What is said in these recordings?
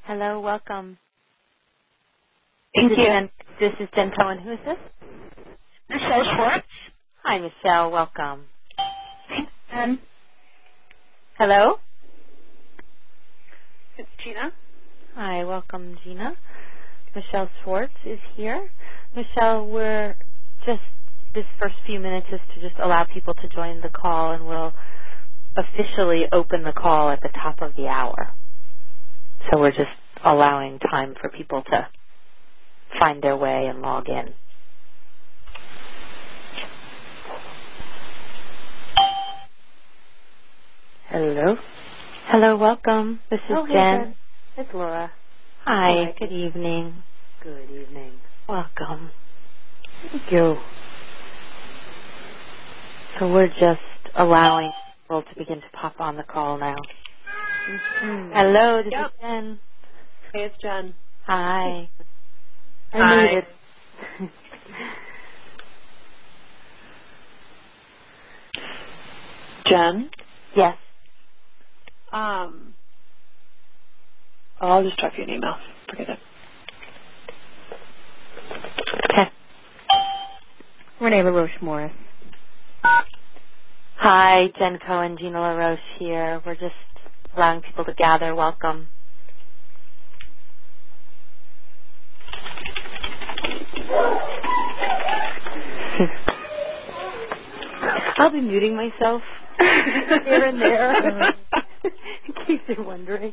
Hello, welcome. Thank you. This is Jen Cohen. Who is this? Michelle Schwartz. Hi, Michelle. Welcome. Thanks, Hello? It's Gina. Hi, welcome, Gina. Michelle Schwartz is here. Michelle, we're just, this first few minutes is to just allow people to join the call, and we'll officially open the call at the top of the hour. So we're just allowing time for people to find their way and log in. Hello? Hello, welcome. This is Jen. It's Laura. Hi, good evening. Good evening. Welcome. Thank you. So we're just allowing people to begin to pop on the call now. Mm-hmm. Hello, this is Jen. Hey, it's Jen. Hi. I need it. Jen? Yes. I'll just drop you an email. Forget it. Okay. Renee LaRoche Morris. Hi, Jen Cohen, Gina LaRoche here. We're just allowing people to gather. Welcome. I'll be muting myself here and there in case you're wondering.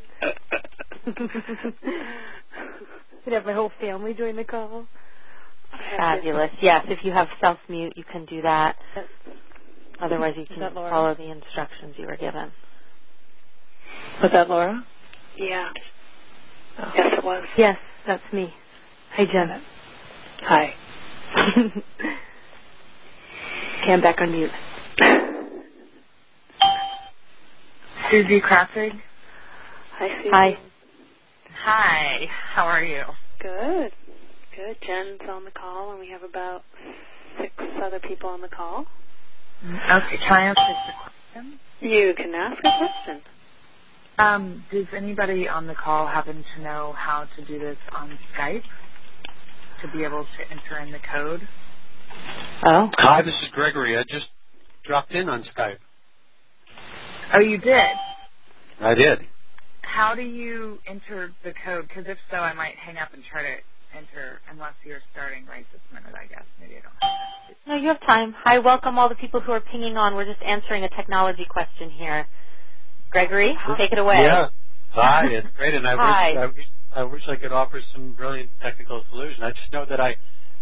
Could have my whole family join the call. Fabulous. Yes, if you have self-mute, you can do that. Otherwise, you can follow the instructions you were given. Was that Laura? Yeah. Oh. Yes, it was. Yes, that's me. Hi, Jen. Hi. Okay, I'm back on mute. Susie Crawford. Hi, Susie. Hi. Hi. How are you? Good. Good. Jen's on the call, and we have about 6 other people on the call. Okay. Can I ask just a question? You can ask a question. Does anybody on the call happen to know how to do this on Skype to be able to enter in the code? Oh. Hi, this is Gregory. I just dropped in on Skype. Oh, you did? I did. How do you enter the code? Because if so, I might hang up and try to enter, unless you're starting right this minute, I guess. Maybe I don't have to. No, you have time. Hi, welcome all the people who are pinging on. We're just answering a technology question here. Gregory, take it away. Yeah. Hi, it's great. And I wish I could offer some brilliant technical solution. I just know that I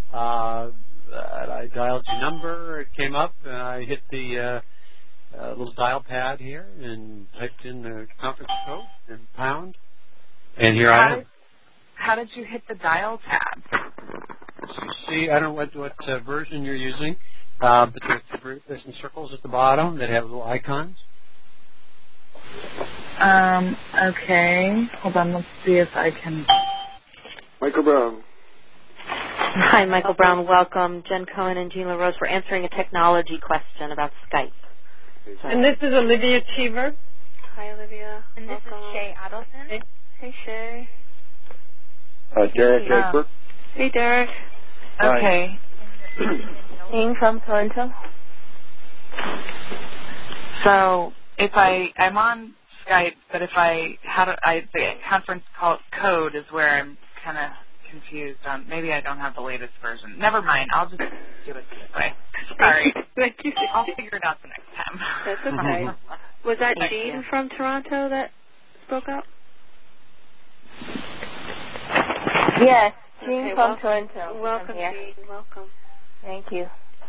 dialed your number, it came up, and I hit the little dial pad here and typed in the conference code and pound, and here I am. How did you hit the dial tab? See, I don't know what version you're using, but there's some circles at the bottom that have little icons. Okay. Hold on, let's see if I can... Michael Brown. Hi, Michael Brown. Welcome. Jen Cohen and Gina LaRoche. We're answering a technology question about Skype. And this is Olivia Cheever. Hi, Olivia. And this Welcome. is Shay Adelson. Hey, Shay. Derek Egbert. Hey, Derek. Okay. Being from Toronto. So if I'm on Skype, but if the conference call code is where I'm kind of confused on. Maybe I don't have the latest version. Never mind. I'll just do it this way. Sorry. Thank you. I'll figure it out the next time. That's okay. Was that Jean from Toronto that spoke up? Yes, Jean Okay, from Toronto. Welcome, Jean. Welcome. Thank you.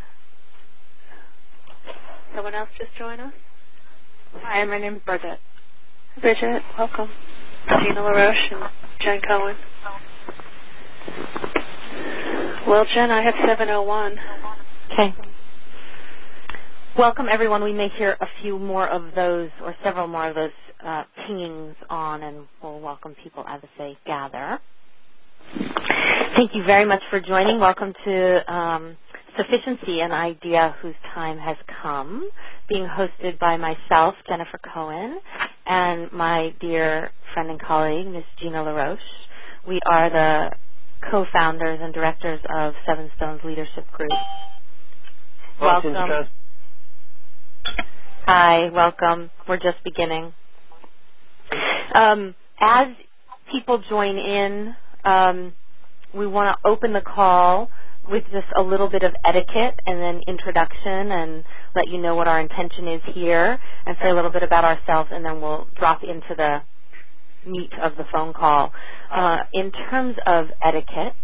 Someone else just joined us? Hi, my name is Bridget. Bridget, welcome. Gina LaRoche and Jen Cohen. Well, Jen, I have 701. Okay. Welcome, everyone. We may hear a few more of those or several more of those pingings on, and we'll welcome people as they gather. Thank you very much for joining. Welcome to Sufficiency, an idea whose time has come, being hosted by myself, Jennifer Cohen, and my dear friend and colleague, Ms. Gina LaRoche. We are the co-founders and directors of Seven Stones Leadership Group. Welcome. Hi, welcome. We're just beginning. As people join in, we want to open the call with just a little bit of etiquette and then introduction and let you know what our intention is here and say a little bit about ourselves, and then we'll drop into the meat of the phone call. In terms of etiquette,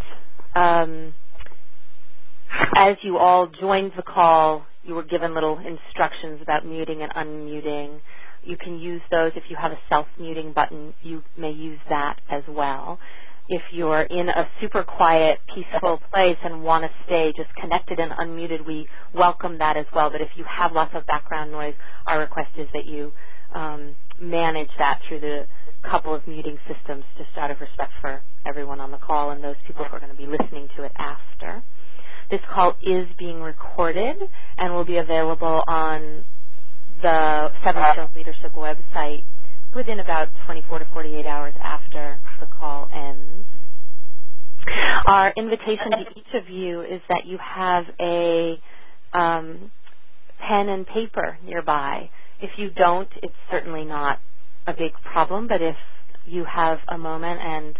as you all joined the call, you were given little instructions about muting and unmuting. You can use those. If you have a self-muting button, you may use that as well. If you're in a super quiet, peaceful place and want to stay just connected and unmuted, we welcome that as well. But if you have lots of background noise, our request is that you manage that through the couple of muting systems, just out of respect for everyone on the call and those people who are going to be listening to it after. This call is being recorded and will be available on the Seven Stones Leadership website within about 24 to 48 hours after the call ends. Our invitation to each of you is that you have a pen and paper nearby. If you don't, it's certainly not a big problem, but if you have a moment and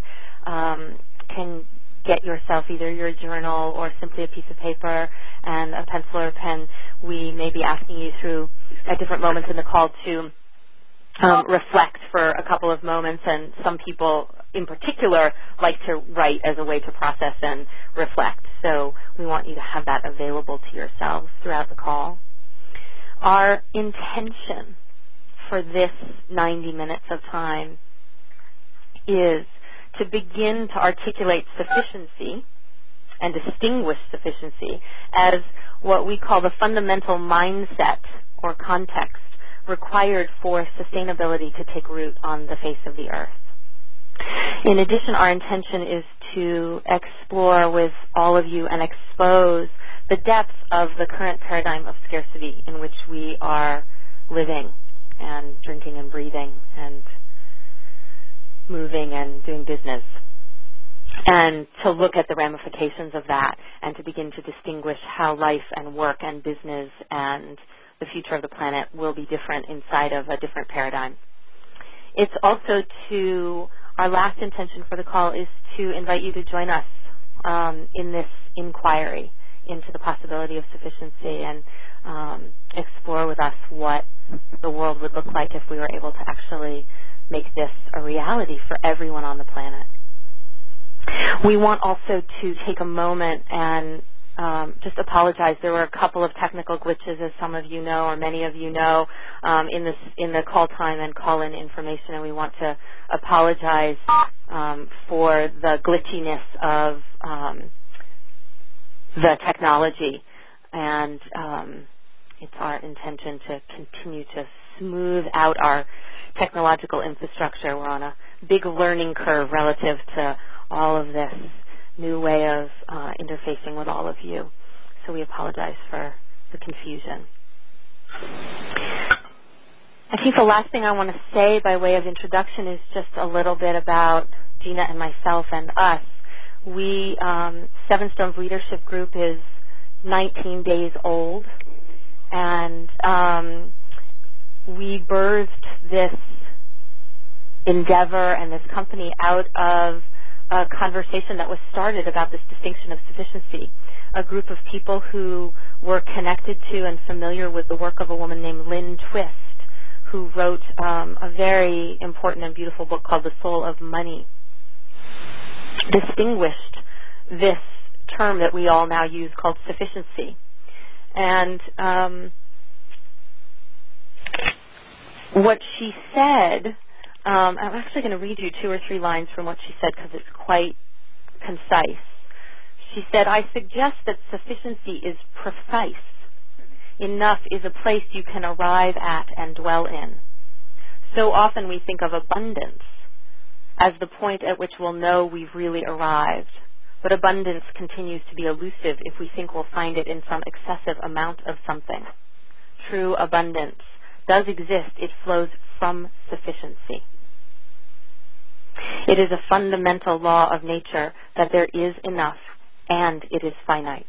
can get yourself either your journal or simply a piece of paper and a pencil or a pen, we may be asking you through at different moments in the call to reflect for a couple of moments, and some people in particular like to write as a way to process and reflect. So we want you to have that available to yourselves throughout the call. Our intention for this 90 minutes of time is to begin to articulate sufficiency and distinguish sufficiency as what we call the fundamental mindset or context required for sustainability to take root on the face of the earth. In addition, our intention is to explore with all of you and expose the depths of the current paradigm of scarcity in which we are living and drinking and breathing and moving and doing business, and to look at the ramifications of that and to begin to distinguish how life and work and business and the future of the planet will be different inside of a different paradigm. It's also our last intention for the call is to invite you to join us in this inquiry into the possibility of sufficiency and explore with us what the world would look like if we were able to actually make this a reality for everyone on the planet. We want also to take a moment and just apologize. There were a couple of technical glitches, as some of you know, or many of you know, in the call time and call-in information, and we want to apologize for the glitchiness of the technology. And it's our intention to continue to smooth out our technological infrastructure. We're on a big learning curve relative to all of this new way of interfacing with all of you. So we apologize for the confusion. I think the last thing I want to say by way of introduction is just a little bit about Gina and myself and us. We, Seven Stones Leadership Group, is 19 days old, and we birthed this endeavor and this company out of a conversation that was started about this distinction of sufficiency. A group of people who were connected to and familiar with the work of a woman named Lynn Twist, who wrote a very important and beautiful book called The Soul of Money, distinguished this term that we all now use called sufficiency. And what she said, I'm actually going to read you 2 or 3 lines from what she said because it's quite concise. She said, "I suggest that sufficiency is precise. Enough is a place you can arrive at and dwell in. So often we think of abundance as the point at which we'll know we've really arrived, but abundance continues to be elusive if we think we'll find it in some excessive amount of something. True abundance does exist. It flows from sufficiency. It is a fundamental law of nature that there is enough and it is finite.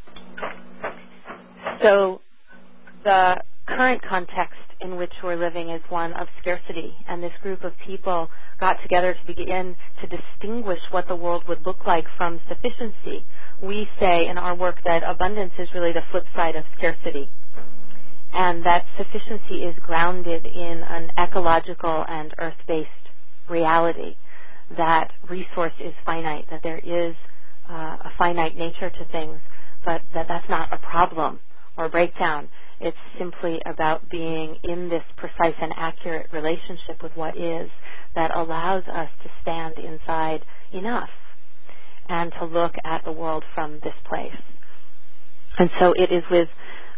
So the current context in which we're living is one of scarcity, and this group of people got together to begin to distinguish what the world would look like from sufficiency. We say in our work that abundance is really the flip side of scarcity, and that sufficiency is grounded in an ecological and earth-based reality, that resource is finite, that there is a finite nature to things, but that's not a problem or a breakdown. It's simply about being in this precise and accurate relationship with what is that allows us to stand inside enough and to look at the world from this place. And so it is with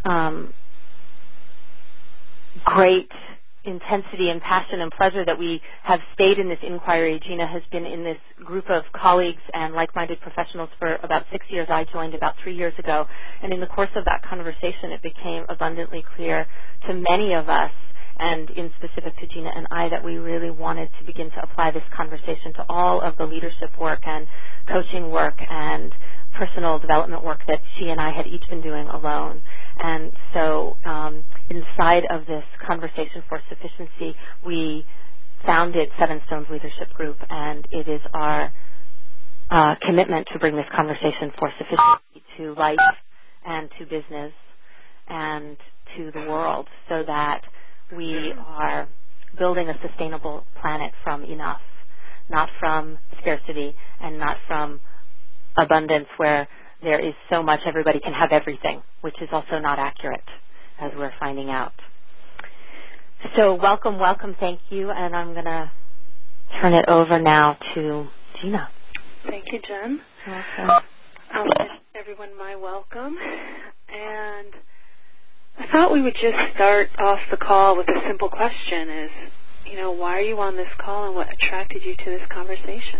great intensity and passion and pleasure that we have stayed in this inquiry. Gina has been in this group of colleagues and like-minded professionals for about 6 years. I joined about 3 years ago. And in the course of that conversation, it became abundantly clear to many of us, and in specific to Gina and I, that we really wanted to begin to apply this conversation to all of the leadership work and coaching work and personal development work that she and I had each been doing alone. And so inside of this conversation for sufficiency, we founded Seven Stones Leadership Group, and it is our commitment to bring this conversation for sufficiency to life and to business and to the world, so that we are building a sustainable planet from enough, not from scarcity and not from abundance where there is so much everybody can have everything, which is also not accurate, as we're finding out. So welcome, thank you, and I'm going to turn it over now to Gina. Thank you, Jen. Welcome. I'll wish everyone my welcome. And I thought we would just start off the call with a simple question is, why are you on this call and what attracted you to this conversation?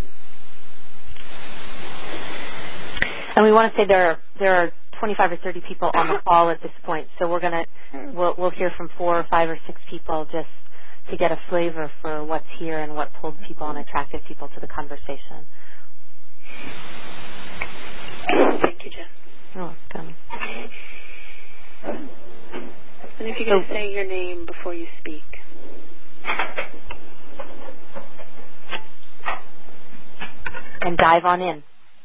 And we want to say there are 25 or 30 people on the call at this point, so we'll hear from 4 or 5 or 6 people just to get a flavor for what's here and what pulled people and attracted people to the conversation. Thank you, Jen. You're welcome. And if you could say your name before you speak. And dive on in.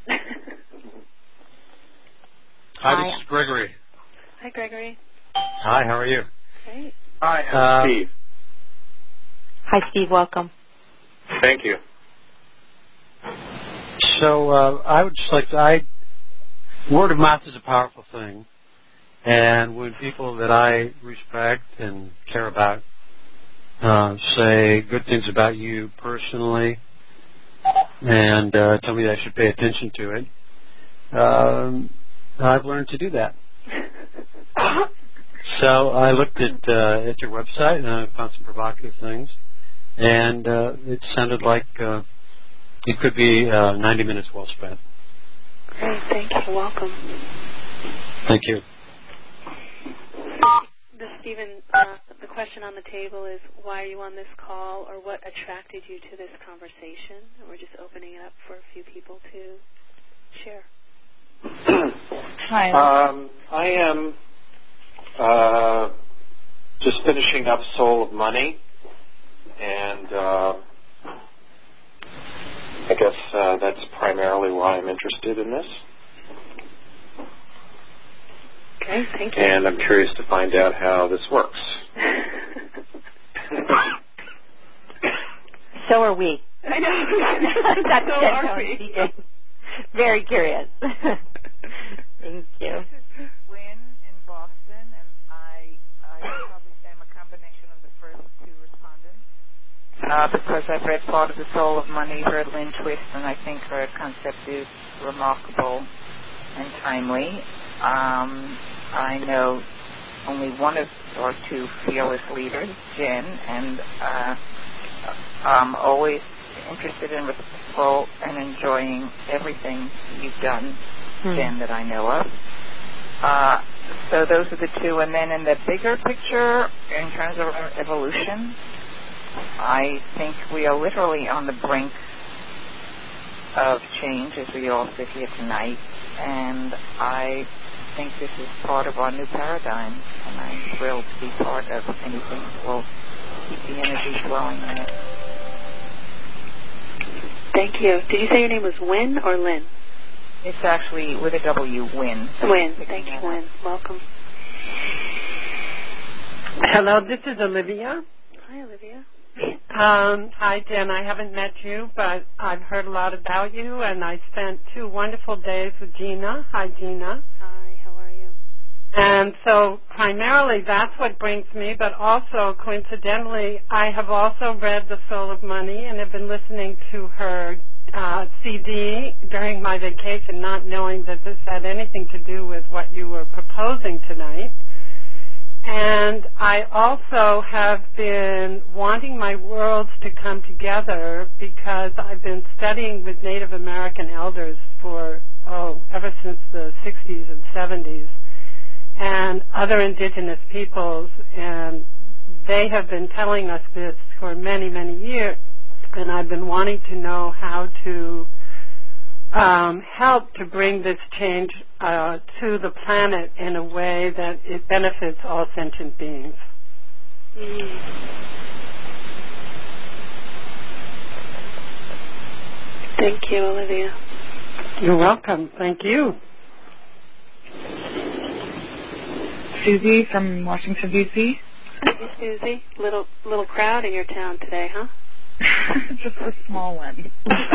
Hi, this is Gregory. Hi, Gregory. Hi, how are you? Great. Hi, I'm Steve. Hi, Steve. Welcome. Thank you. So I would just like to, word of mouth is a powerful thing. And when people that I respect and care about say good things about you personally and tell me that I should pay attention to it, I've learned to do that. So I looked at your website and I found some provocative things, and it sounded like it could be 90 minutes well spent. Great, thank you. Welcome. Thank you. Stephen, the question on the table is, why are you on this call, or what attracted you to this conversation? And we're just opening it up for a few people to share. Hi. I am just finishing up Soul of Money, and I guess that's primarily why I'm interested in this. Okay, thank you. And I'm curious to find out how this works. So are we. I know. That's so are we. Very curious. Thank you. This is Gwen in Boston, and I probably am a combination of the first 2 respondents because I've read part of The Soul of Money, heard Lynn Twist, and I think her concept is remarkable and timely. I know only one or two fearless leaders, Jen, and I'm always interested in reciprocal and enjoying everything you've done, Jen, that I know of. So those are the two. And then in the bigger picture, in terms of our evolution, I think we are literally on the brink of change as we all sit here tonight. And I think this is part of our new paradigm. And I'm thrilled to be part of anything that will keep the energy flowing in it. Thank you. Did you say your name was Wynn or Lynn? It's actually with a W, Wynn. Wynn. Thank you, Wynn. Welcome. Hello, this is Olivia. Hi, Olivia. Hi, Jen. I haven't met you, but I've heard a lot about you, and I spent 2 wonderful days with Gina. Hi, Gina. Hi, how are you? And so primarily that's what brings me, but also coincidentally, I have also read The Soul of Money and have been listening to her CD during my vacation, not knowing that this had anything to do with what you were proposing tonight. And I also have been wanting my worlds to come together because I've been studying with Native American elders for, ever since the 60s and 70s, and other indigenous peoples, and they have been telling us this for many, many years, and I've been wanting to know how to help to bring this change to the planet in a way that it benefits all sentient beings. Thank you, Olivia. You're welcome. Thank you. Susie from Washington, D.C. Hey, Susie. Little crowd in your town today, huh? Just a small one.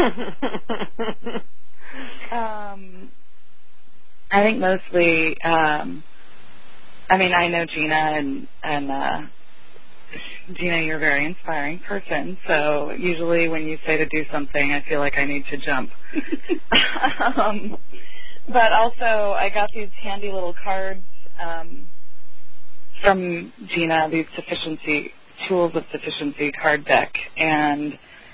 I think mostly, I know Gina, and Gina, you're a very inspiring person, so usually when you say to do something, I feel like I need to jump. But also, I got these handy little cards from Gina, these Tools of Sufficiency card deck, and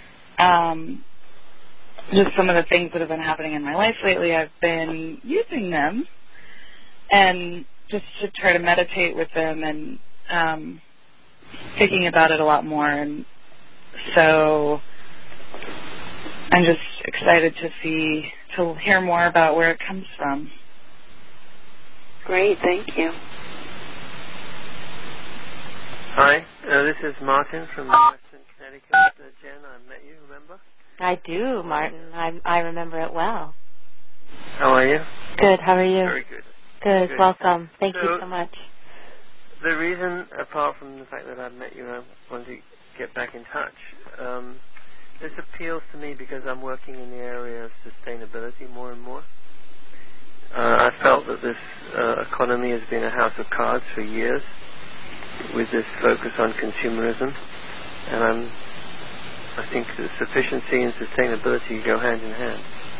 just some of the things that have been happening in my life lately, I've been using them and just to try to meditate with them and thinking about it a lot more. And so I'm just excited to hear more about where it comes from. Great, thank you. Hi, this is Martin from Western Connecticut. Jen, I met you, remember? I do, Martin. I remember it well. How are you? Good. How are you? Very good. Good. Welcome. Thank you so much. The reason, apart from the fact that I've met you, I wanted to get back in touch. This appeals to me because I'm working in the area of sustainability more and more. I felt that this economy has been a house of cards for years with this focus on consumerism, and I think that sufficiency and sustainability go hand in hand.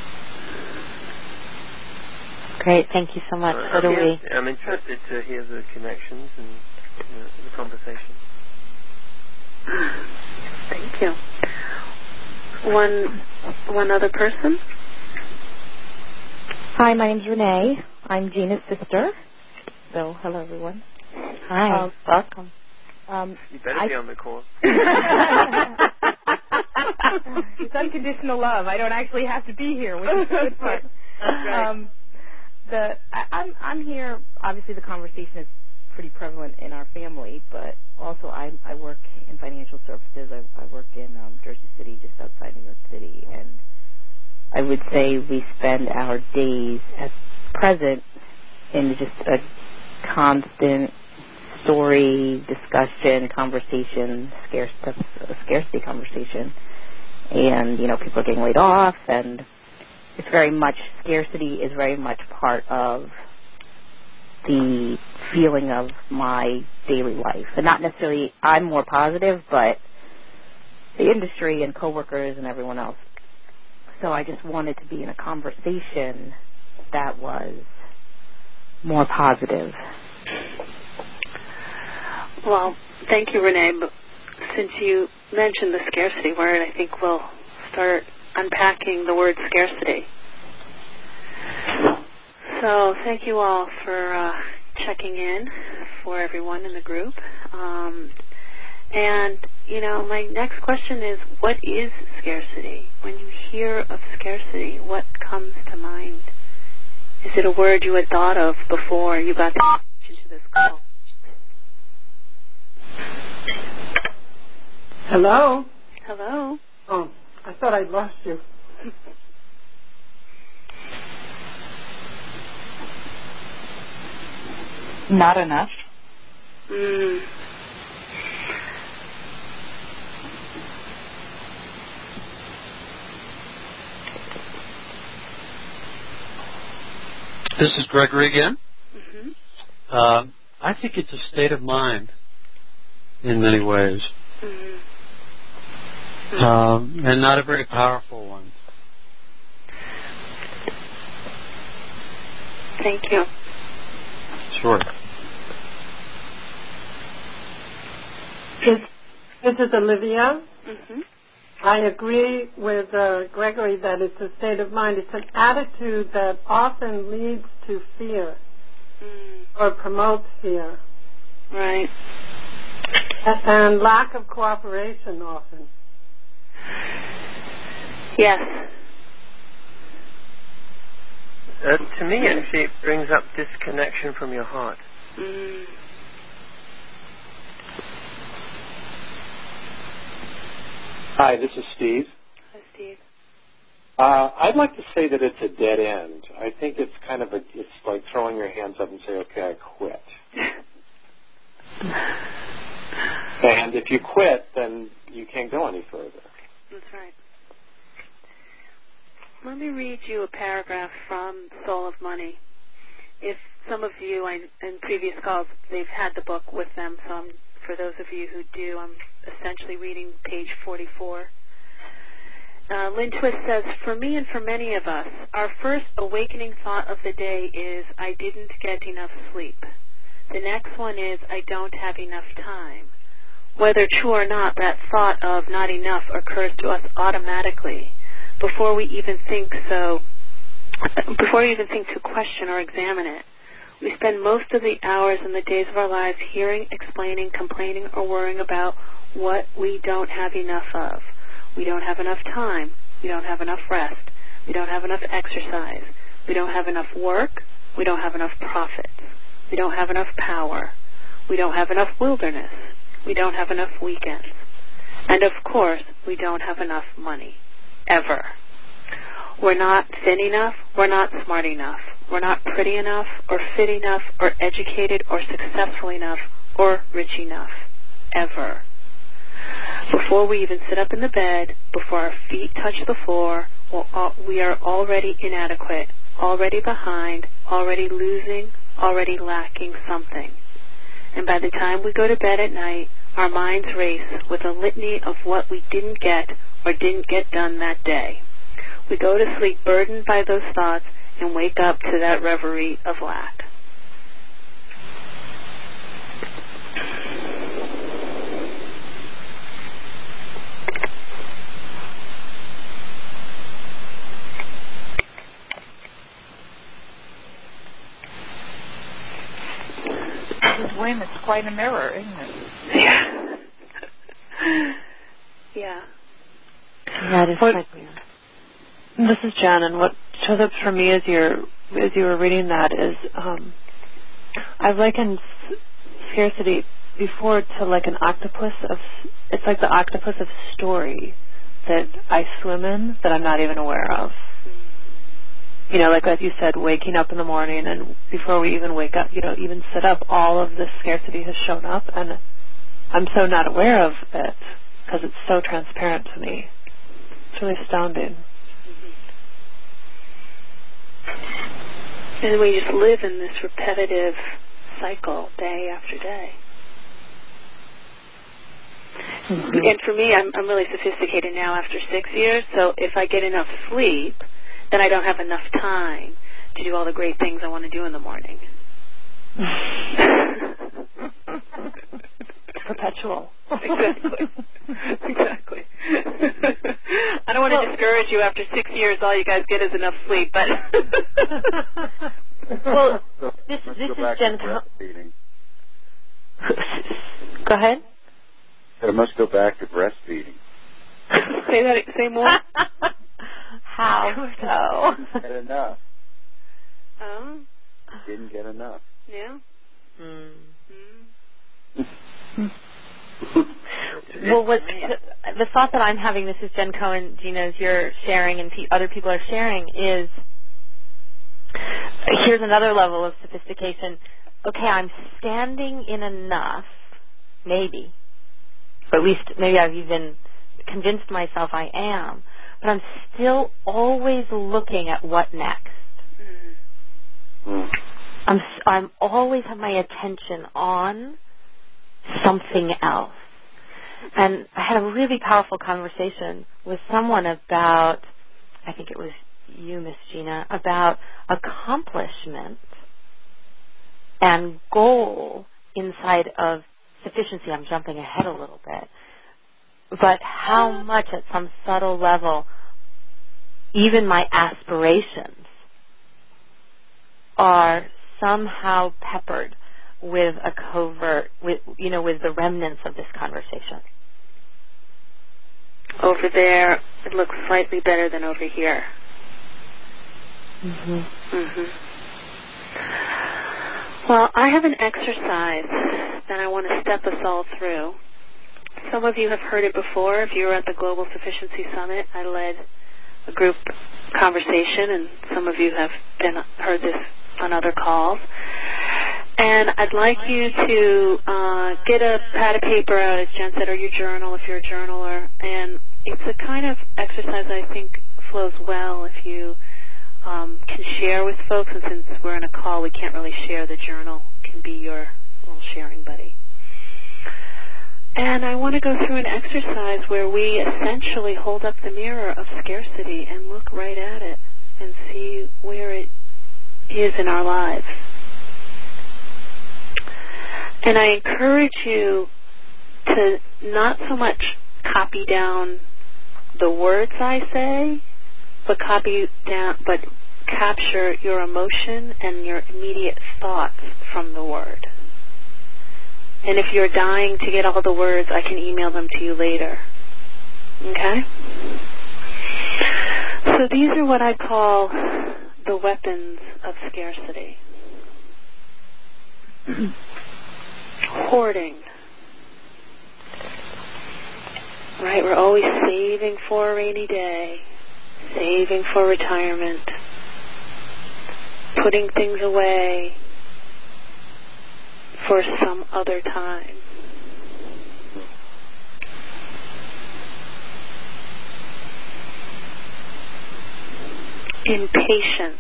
Great, thank you so much. So do we. I'm interested to hear the connections and the conversation. Thank you. One other person? Hi, my name's Renee. I'm Gina's sister. So, hello, everyone. Hi. Welcome. You better be on the call. It's unconditional love. I don't actually have to be here, which is the good part. I'm here. Obviously, the conversation is pretty prevalent in our family, but also I work in financial services. I work in Jersey City, just outside New York City, and I would say we spend our days at present in just a constant story, discussion, conversation, scarcity conversation. And, people are getting laid off, and it's very much, scarcity is very much part of the feeling of my daily life. And not necessarily I'm more positive, but the industry and coworkers and everyone else. So I just wanted to be in a conversation that was more positive. Well, thank you, Renee. But since you mentioned the scarcity word, I think we'll start unpacking the word scarcity. So thank you all for checking in, for everyone in the group. And, my next question is, what is scarcity? When you hear of scarcity, what comes to mind? Is it a word you had thought of before you got into this call? Hello? Hello? Oh, I thought I'd lost you. Not enough. This is Gregory again. Mm-hmm. I think it's a state of mind in many ways. Mm-hmm. And not a very powerful one. Thank you. Sure. This is Olivia. Mm-hmm. I agree with Gregory that it's a state of mind. It's an attitude that often leads to fear or promotes fear. Right. And lack of cooperation often. Yes. To me, actually, it brings up disconnection from your heart. Hi, this is Steve. Hi, Steve. I'd like to say that it's a dead end. I think it's it's like throwing your hands up and say, okay, I quit. And if you quit, then you can't go any further. That's right. Let me read you a paragraph from Soul of Money. If some of you, in previous calls, they've had the book with them, so for those of you who do, I'm essentially reading page 44. Lynn Twist says, for me and for many of us, our first awakening thought of the day is, I didn't get enough sleep. The next one is, I don't have enough time. Whether true or not, that thought of not enough occurs to us automatically before we even think to question or examine it. We spend most of the hours and the days of our lives hearing, explaining, complaining, or worrying about what we don't have enough of. We don't have enough time. We don't have enough rest. We don't have enough exercise. We don't have enough work. We don't have enough profits. We don't have enough power. We don't have enough wilderness. We don't have enough weekends. And of course, we don't have enough money. Ever. We're not thin enough. We're not smart enough. We're not pretty enough or fit enough or educated or successful enough or rich enough. Ever. Before we even sit up in the bed, before our feet touch the floor, we are already inadequate, already behind, already losing, already lacking something. And by the time we go to bed at night, our minds race with a litany of what we didn't get or didn't get done that day. We go to sleep burdened by those thoughts and wake up to that reverie of lack. Wayne, it's quite a mirror, isn't it? Yeah. Yeah. Yeah, it is quite weird. This is Jen, and what shows up for me as you were reading that is I've likened scarcity before to like an octopus it's like the octopus of story that I swim in that I'm not even aware of. You know, like you said, waking up in the morning, and before we even wake up, even sit up, all of this scarcity has shown up, and I'm so not aware of it because it's so transparent to me. It's really astounding. And we just live in this repetitive cycle day after day. Mm-hmm. And for me, I'm really sophisticated now after 6 years, so if I get enough sleep, then I don't have enough time to do all the great things I want to do in the morning. perpetual. Exactly. Exactly. I don't want to discourage you after 6 years. All you guys get is enough sleep, but. Well, this is Jen. Go ahead. I must go back to breastfeeding. Say more. How so? Get enough. Oh. Didn't get enough. Yeah. Well, the thought that I'm having, this is Jen Cohen, Gina, as you're sharing and other people are sharing, is here's another level of sophistication. Okay, I'm standing in enough, maybe, or at least maybe I've even convinced myself I am, but I'm still always looking at what next. I'm always have my attention on something else. And I had a really powerful conversation with someone about, I think it was you, Miss Gina, about accomplishment and goal inside of sufficiency. I'm jumping ahead a little bit. But how much at some subtle level, even my aspirations are somehow peppered with a covert, with the remnants of this conversation. Over there, it looks slightly better than over here. Well, I have an exercise that I want to step us all through. Some of you have heard it before. If you were at the Global Sufficiency Summit, I led a group conversation, and some of you have heard this on other calls. And I'd like you to get a pad of paper out, as Jen said, or your journal if you're a journaler. And it's a kind of exercise I think flows well if you can share with folks. And since we're in a call, we can't really share. The journal can be your little sharing buddy. And I want to go through an exercise where we essentially hold up the mirror of scarcity and look right at it and see where it is in our lives. And I encourage you to not so much copy down the words I say, but capture your emotion and your immediate thoughts from the word. And if you're dying to get all the words, I can email them to you later. Okay? So these are what I call the weapons of scarcity. Hoarding. Right? We're always saving for a rainy day, saving for retirement, putting things away for some other time. Impatience.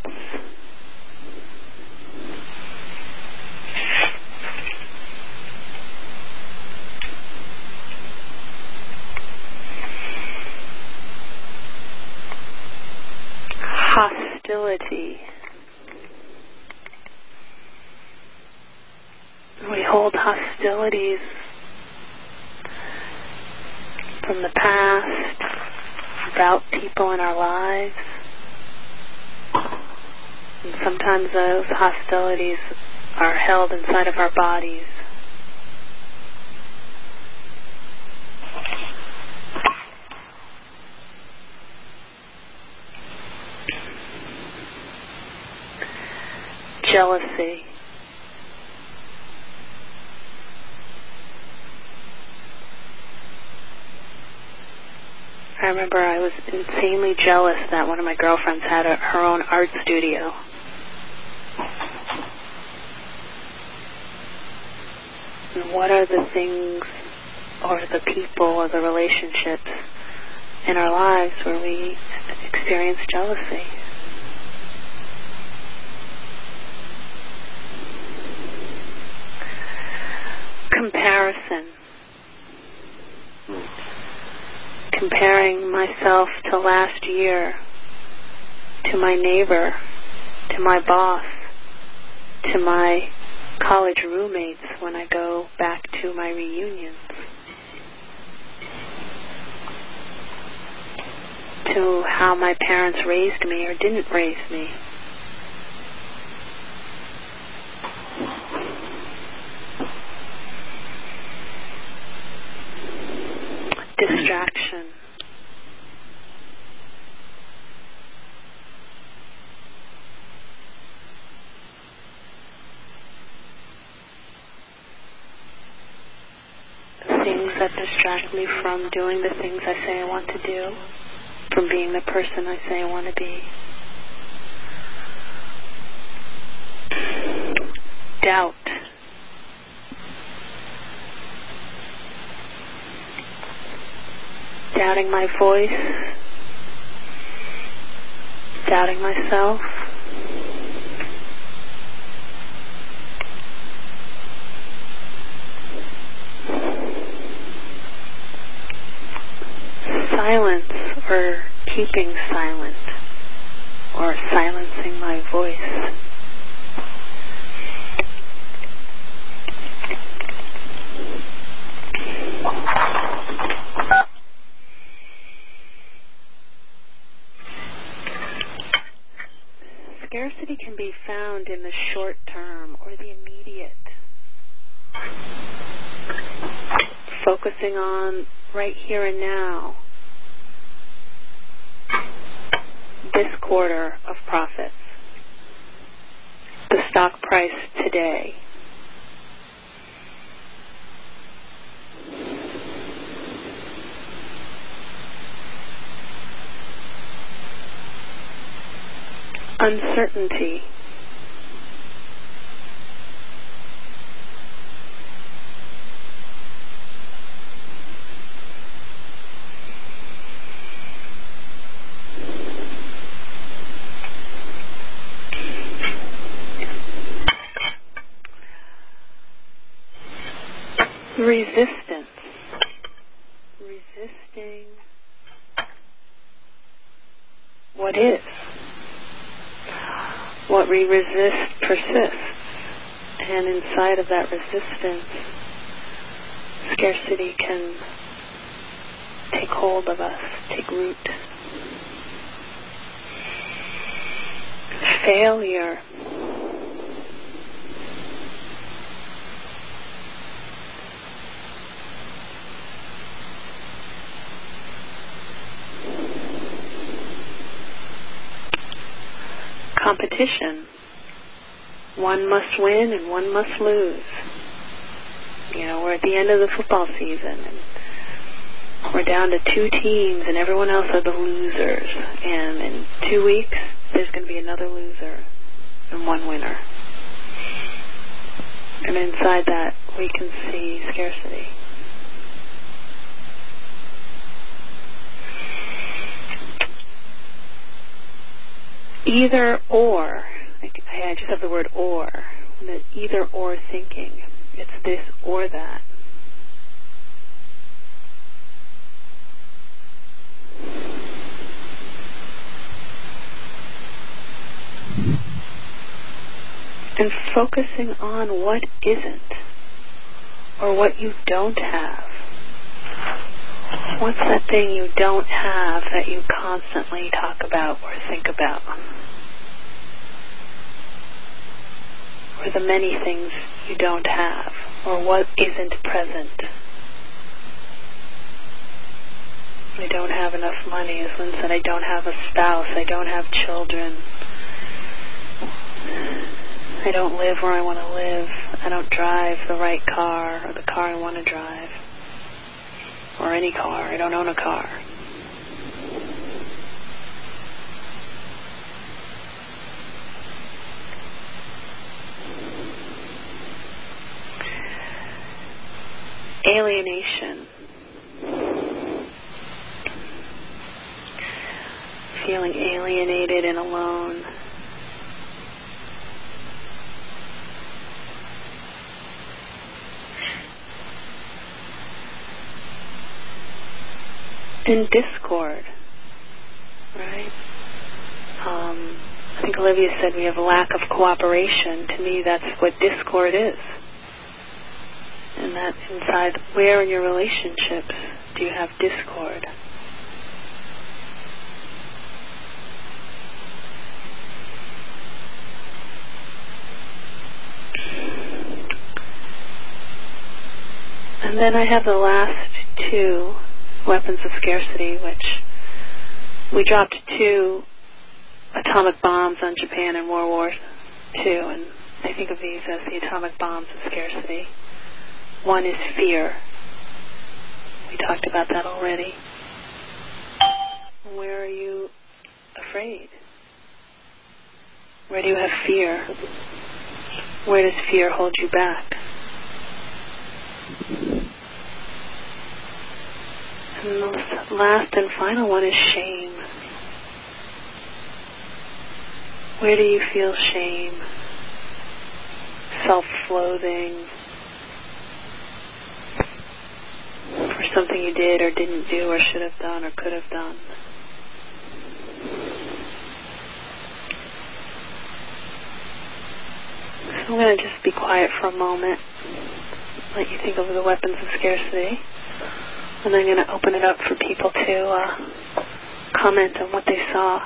Hostility. We hold hostilities from the past about people in our lives. And sometimes those hostilities are held inside of our bodies. Jealousy. I remember I was insanely jealous that one of my girlfriends had her own art studio. And what are the things or the people or the relationships in our lives where we experience jealousy? Comparison. Comparing myself to last year, to my neighbor, to my boss, to my college roommates when I go back to my reunions, to how my parents raised me or didn't raise me. Distraction. Things that distract me from doing the things I say I want to do, from being the person I say I want to be. Doubt. Doubting my voice. Doubting myself. Silence, or keeping silent, or silencing my voice. Scarcity can be found in the short term or the immediate. Focusing on right here and now. This quarter of profits. The stock price today. Uncertainty. Resistance. Resisting what is. What we resist persists. And inside of that resistance, scarcity can take hold of us, take root. Failure. Competition. One must win and one must lose. You know, we're at the end of the football season and we're down to 2 teams and everyone else are the losers. And in 2 weeks, there's going to be another loser and one winner. And inside that, we can see scarcity. Either or. I just have the word or. The either or thinking. It's this or that. And focusing on what isn't, or what you don't have. What's that thing you don't have that you constantly talk about or think about? Or the many things you don't have, or what isn't present. I don't have enough money, as Lynn said, I don't have a spouse, I don't have children. I don't live where I want to live. I don't drive the right car or the car I want to drive. Or any car. I don't own a car. Alienation. Feeling alienated and alone. And discord, right? think Olivia said we have a lack of cooperation. To me, that's what discord is. And that inside, where in your relationships do you have discord? And then I have the last two weapons of scarcity, which we dropped 2 atomic bombs on Japan in World War II, and I think of these as the atomic bombs of scarcity. One is fear. We talked about that already. Where are you afraid? Where do you have fear? Where does fear hold you back? And the last and final one is shame. Where do you feel shame? Self-loathing for something you did or didn't do or should have done or could have done. So I'm going to just be quiet for a moment, let you think over the weapons of scarcity, and I'm going to open it up for people to comment on what they saw.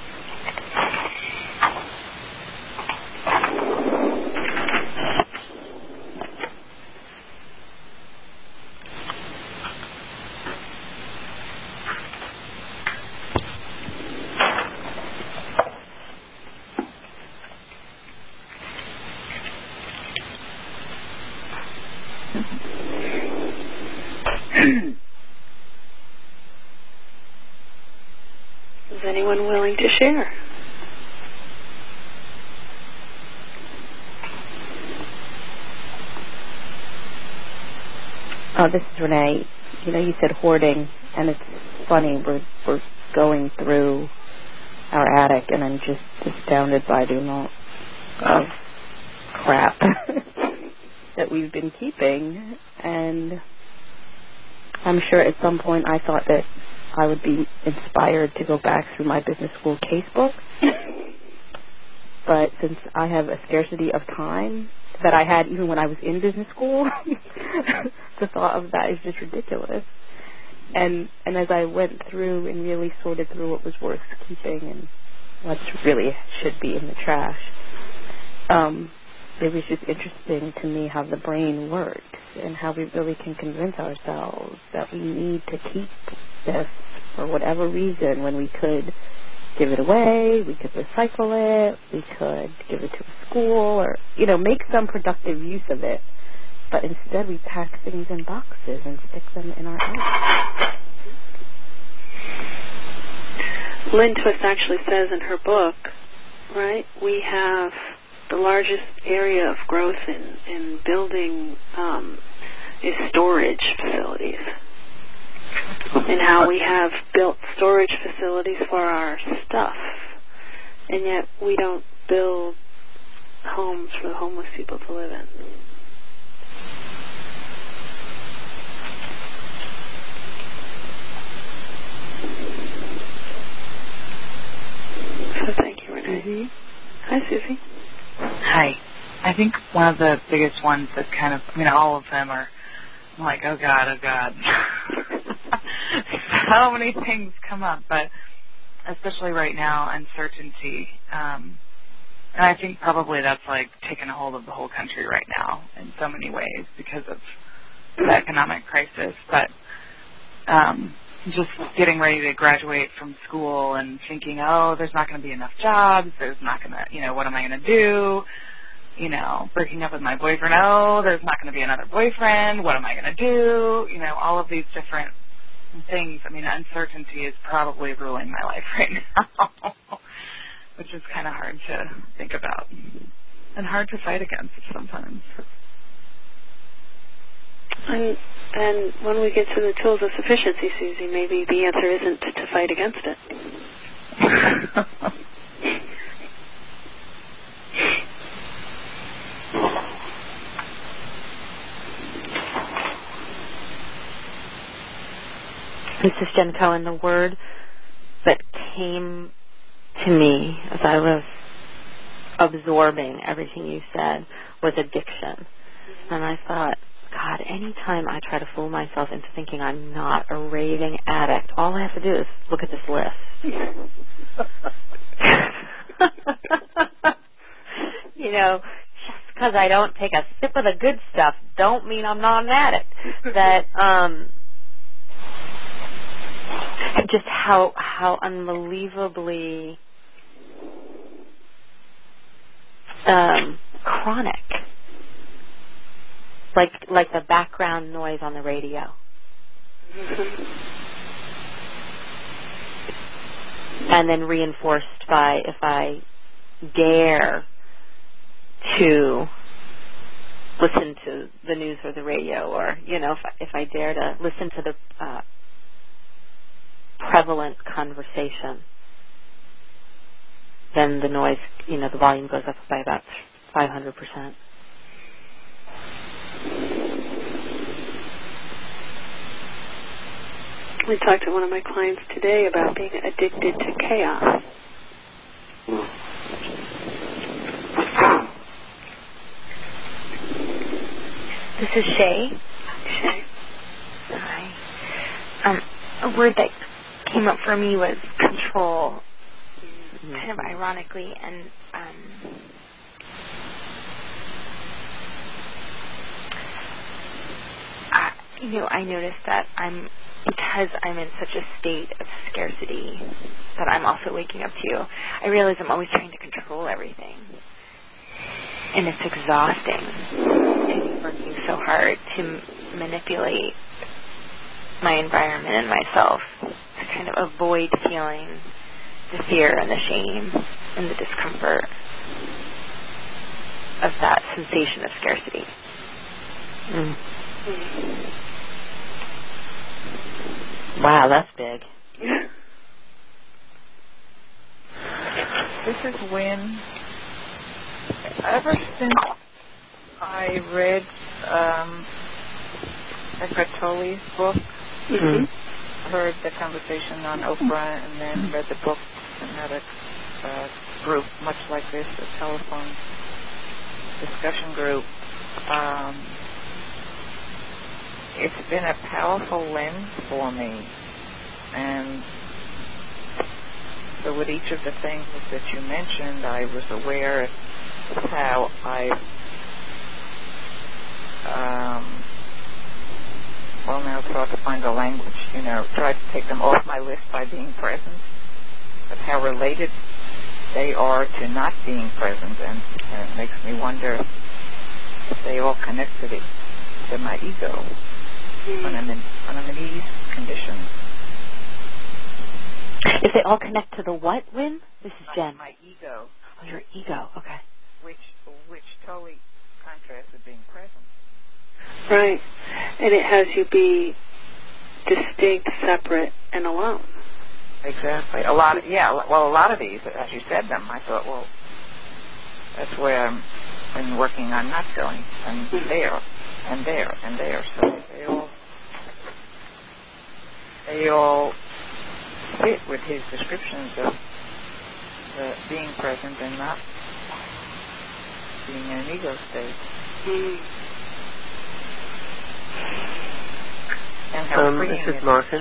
Is anyone willing to share? This is Renee. You know, you said hoarding, and it's funny. We're going through our attic, and I'm just astounded by the amount of crap that we've been keeping. And I'm sure at some point I thought that I would be inspired to go back through my business school casebook. But since I have a scarcity of time that I had even when I was in business school, the thought of that is just ridiculous. And as I went through and really sorted through what was worth keeping and what really should be in the trash, it was just interesting to me how the brain works and how we really can convince ourselves that we need to keep this for whatever reason when we could give it away, we could recycle it, we could give it to a school or, make some productive use of it. But instead we pack things in boxes and stick them in our attic. Lynn Twist actually says in her book, right, we have the largest area of growth in building is storage facilities. And how we have built storage facilities for our stuff, and yet we don't build homes for the homeless people to live in. So thank you, Renee. Susie? Hi, Susie. Hi. I think one of the biggest ones that all of them are, I'm like, oh God. So many things come up, but especially right now, uncertainty. And I think probably that's like taken a hold of the whole country right now in so many ways because of the economic crisis. But just getting ready to graduate from school and thinking, oh, there's not going to be enough jobs. There's not going to, what am I going to do? Breaking up with my boyfriend. Oh, there's not going to be another boyfriend. What am I going to do? All of these different things. Uncertainty is probably ruling my life right now, which is kind of hard to think about and hard to fight against sometimes. And when we get to the tools of sufficiency, Susie, maybe the answer isn't to fight against it. This is Jen Cohen. The word that came to me as I was absorbing everything you said was addiction. And I thought, God, anytime I try to fool myself into thinking I'm not a raving addict, all I have to do is look at this list. You know, just because I don't take a sip of the good stuff don't mean I'm not an addict. That, just how unbelievably chronic. Like the background noise on the radio. And then reinforced by if I dare to listen to the news or the radio, or, you know, if I dare to listen to the prevalent conversation, then the noise, you know, the volume goes up by about 500%. I talked to one of my clients today about being addicted to chaos. This is Shay. Shay. Hi. A word that came up for me was control, kind of ironically, and I noticed that because I'm in such a state of scarcity that I'm also waking up to, I realize I'm always trying to control everything. And it's exhausting to be working so hard to manipulate my environment and myself to kind of avoid feeling the fear and the shame and the discomfort of that sensation of scarcity. Wow, that's big. This is Wynn. Ever since I read Eckhart Tolle's book, heard the conversation on Oprah, and then read the book and had a group much like this, a telephone discussion group, it's been a powerful lens for me. And so with each of the things that you mentioned, I was aware of how I now it's hard to find the language, tried to take them off my list by being present, but how related they are to not being present, and it makes me wonder if they all connect to my ego when I'm in ease condition. If they all connect to the what, Wynn? This is Jen. My ego. Oh, your ego. Okay. Which totally contrasts with being present. Right. And it has you be distinct, separate, and alone. Exactly. A lot of these, as you said them, I thought, well, that's where I've been working on not feeling, and there, and there, and there. So they all fit with his descriptions of being present and not being in an ego state. This is Martin.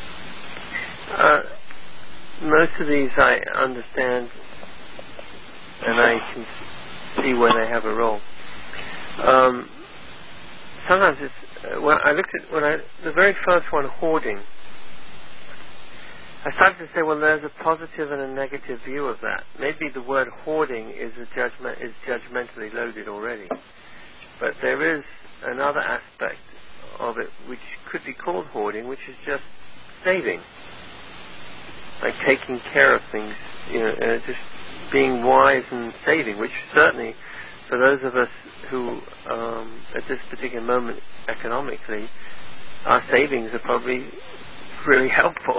Most of these I understand, and I can see where they have a role. Sometimes it's the very first one, hoarding. I started to say, well, there's a positive and a negative view of that. Maybe the word hoarding is judgmentally loaded already, but there is another aspect of it which could be called hoarding, which is just saving, like taking care of things, just being wise and saving, which certainly for those of us who at this particular moment economically, our savings are probably really helpful.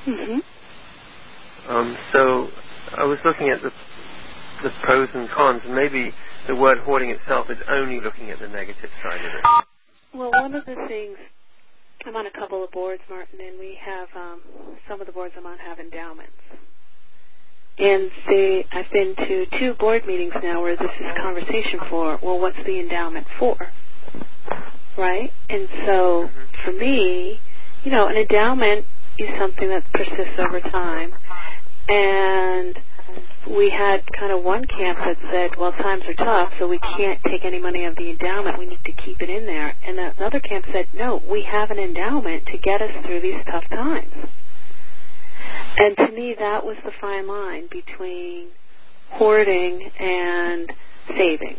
So I was looking at the pros and cons, and maybe the word hoarding itself is only looking at the negative side of it. Well, one of the things, I'm on a couple of boards, Martin, and we have, some of the boards I'm on have endowments. And I've been to 2 board meetings now where this is conversation for, well, what's the endowment for? Right? And so for me, you know, an endowment is something that persists over time. And we had kind of one camp that said, well, times are tough, so we can't take any money of the endowment. We need to keep it in there. And another camp said, no, we have an endowment to get us through these tough times. And to me, that was the fine line between hoarding and saving.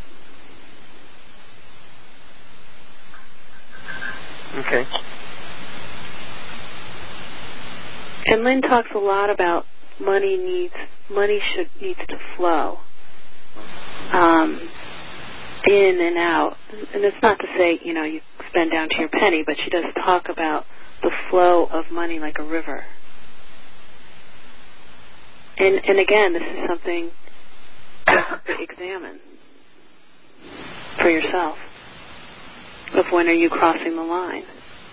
Okay. And Lynn talks a lot about money needs to flow in and out. And it's not to say, you know, you spend down to your penny, but she does talk about the flow of money like a river. And again, this is something you have to examine for yourself, of when are you crossing the line.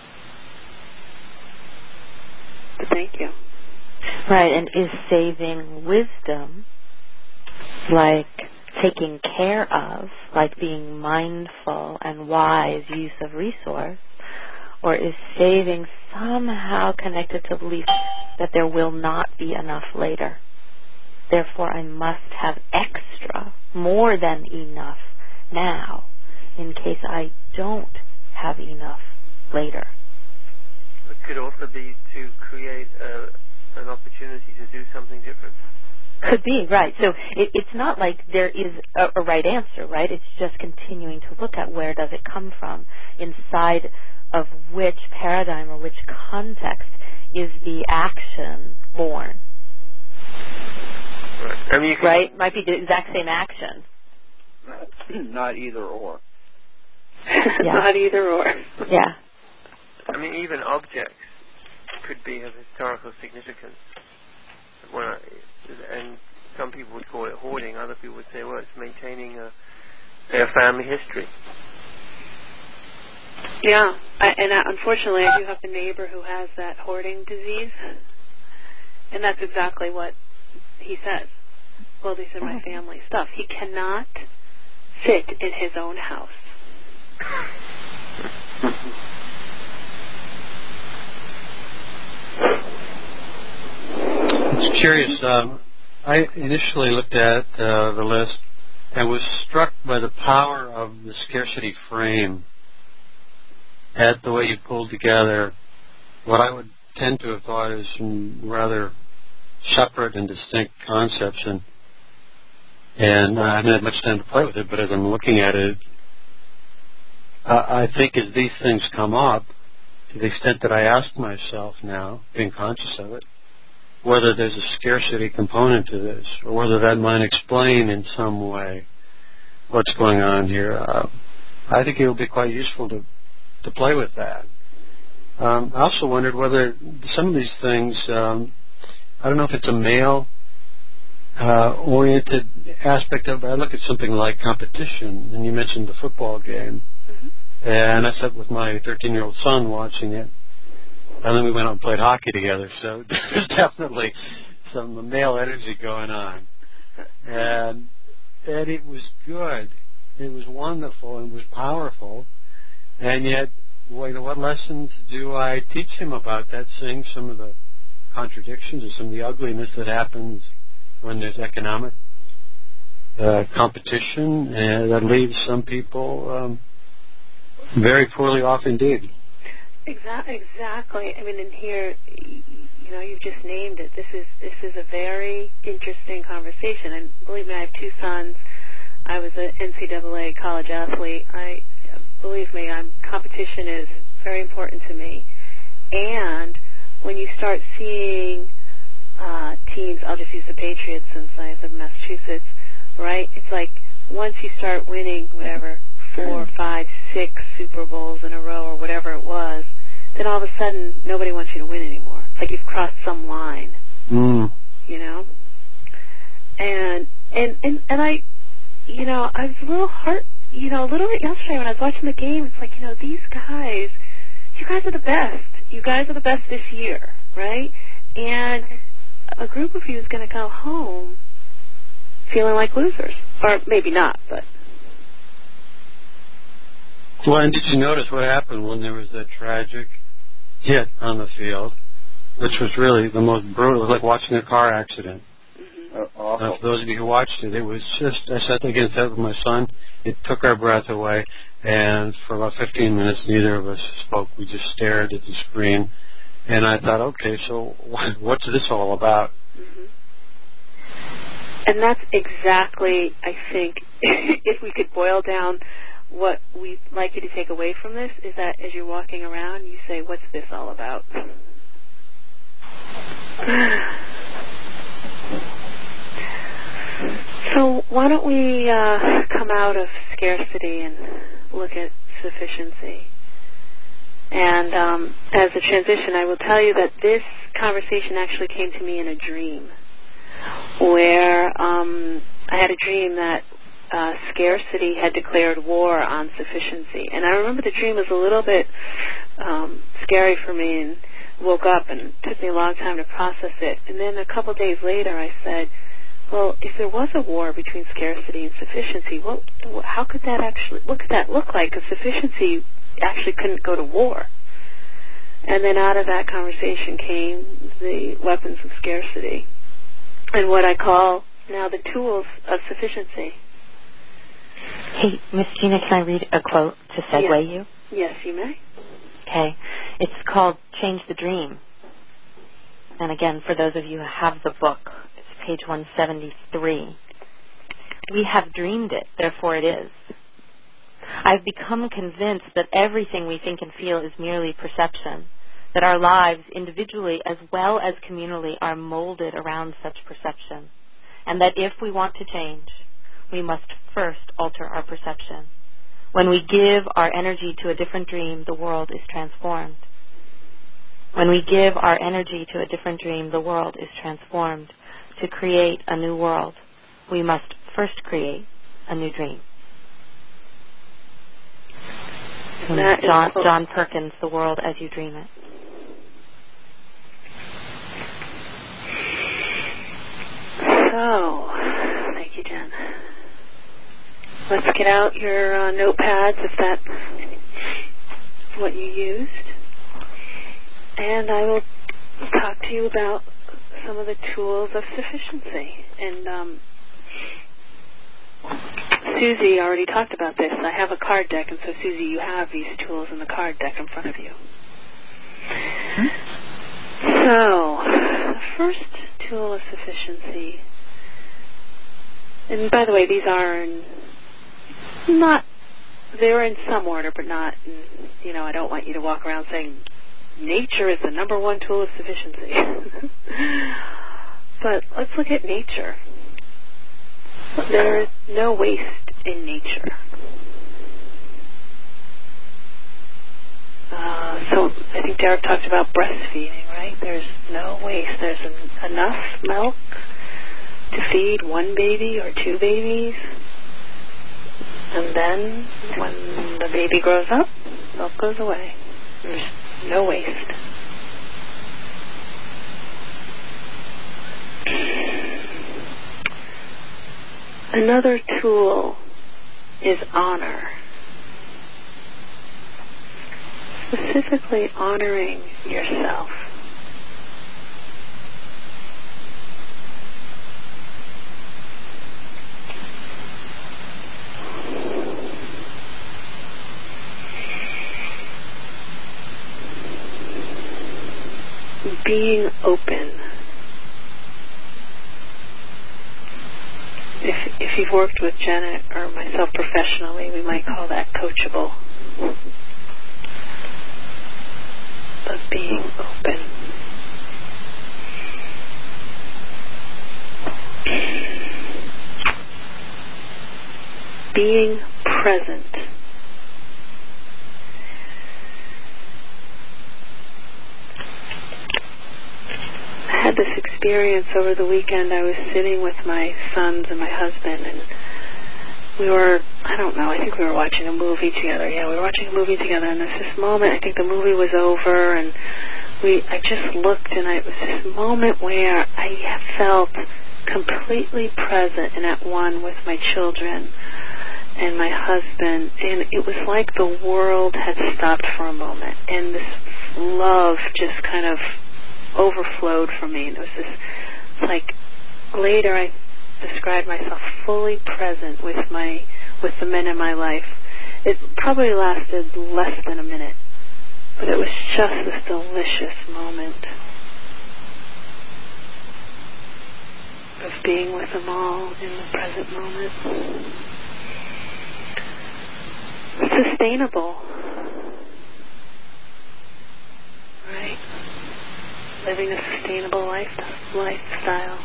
But thank you. Right, and is saving wisdom, like taking care of, like being mindful and wise use of resource, or is saving somehow connected to belief that there will not be enough later? Therefore, I must have extra, more than enough now, in case I don't have enough later. It could also be to create an opportunity to do something different. Could be, right. So it's not like there is a right answer, right? It's just continuing to look at where does it come from, inside of which paradigm or which context is the action born. Right. I mean, right? Might be the exact same action. Not either or. Yeah. Not either or. Yeah. I mean, even objects could be of historical significance. And some people would call it hoarding. Other people would say, well, it's maintaining their family history. Yeah. Unfortunately, I do have a neighbor who has that hoarding disease. And that's exactly what he says. Well, these are my family stuff. He cannot sit in his own house. It's curious. I initially looked at the list and was struck by the power of the scarcity frame, at the way you pulled together what I would tend to have thought is some rather separate and distinct concepts. And I haven't had much time to play with it, but as I'm looking at it, I think as these things come up, to the extent that I ask myself now, being conscious of it, whether there's a scarcity component to this, or whether that might explain in some way what's going on here, I think it will be quite useful to play with that. I also wondered whether some of these things, I don't know if it's a male-oriented aspect of it. I look at something like competition, and you mentioned the football game. Mm-hmm. And I sat with my 13-year-old son watching it. And then we went out and played hockey together. So there's definitely some male energy going on. And it was good. It was wonderful and was powerful. And yet, what lessons do I teach him about that, seeing some of the contradictions or some of the ugliness that happens when there's economic competition, and that leaves some people very poorly off indeed. Exactly. I mean, in here, you've just named it. This is a very interesting conversation. And believe me, I have 2 sons. I was an NCAA college athlete. Believe me, competition is very important to me. And when you start seeing teams, I'll just use the Patriots since I live in Massachusetts, right? It's like once you start winning, whatever, 4, 5, 6 Super Bowls in a row or whatever it was, then all of a sudden nobody wants you to win anymore. It's like you've crossed some line, And I, I was a little a little bit yesterday when I was watching the game. It's like, these guys, you guys are the best. You guys are the best this year, right? And a group of you is going to go home feeling like losers. Or maybe not, but... Well, and did you notice what happened when there was that tragic hit on the field, which was really the most brutal? It was like watching a car accident. For those of you who watched it, it was just, I sat against that with my son. It took our breath away, and for about 15 minutes, neither of us spoke. We just stared at the screen, and I thought, okay, so what's this all about? Mm-hmm. And that's exactly, I think, if we could boil down what we'd like you to take away from this, is that as you're walking around, you say, what's this all about? So why don't we come out of scarcity and look at sufficiency? And as a transition, I will tell you that this conversation actually came to me in a dream, where I had a dream that scarcity had declared war on sufficiency. And I remember the dream was a little bit scary for me, and woke up, and it took me a long time to process it. And then a couple days later I said, well, if there was a war between scarcity and sufficiency, what could that look like? Because sufficiency actually couldn't go to war. And then out of that conversation came the weapons of scarcity and what I call now the tools of sufficiency. Hey, Miss Gina, can I read a quote to segue you? Yes, you may. Okay. It's called Change the Dream. And again, for those of you who have the book, it's page 173. We have dreamed it, therefore it is. I've become convinced that everything we think and feel is merely perception, that our lives, individually as well as communally, are molded around such perception, and that if we want to change, we must first alter our perception. When we give our energy to a different dream, the world is transformed. When we give our energy to a different dream, the world is transformed. To create a new world, we must first create a new dream. John Perkins, The World as You Dream It. So, thank you, Jen. Let's get out your notepads if that's what you used. And I will talk to you about some of the tools of sufficiency. And Susie already talked about this. I have a card deck, and so Susie, you have these tools in the card deck in front of you. So, the first tool of sufficiency, and by the way, these are they're in some order, but not, I don't want you to walk around saying nature is the number one tool of sufficiency. But let's look at nature. There is no waste in nature. So I think Derek talked about breastfeeding, right? There's no waste. There's enough milk to feed one baby or two babies. And then when the baby grows up, milk goes away. There's no waste. Another tool is honor. Specifically honoring yourself. Being open. If you've worked with Janet or myself professionally, we might call that coachable. But being open. Being present. I had this experience over the weekend. I was sitting with my sons and my husband, and we were, I think we were watching a movie together. Yeah, we were watching a movie together, and there's this moment, I think the movie was over, and I just looked, and it was this moment where I felt completely present and at one with my children and my husband, and it was like the world had stopped for a moment, and this love just kind of overflowed from me. And it was this, like, later I described myself fully present with the men in my life. It probably lasted less than a minute, but it was just this delicious moment of being with them all in the present moment. Sustainable, right? Living a sustainable lifestyle.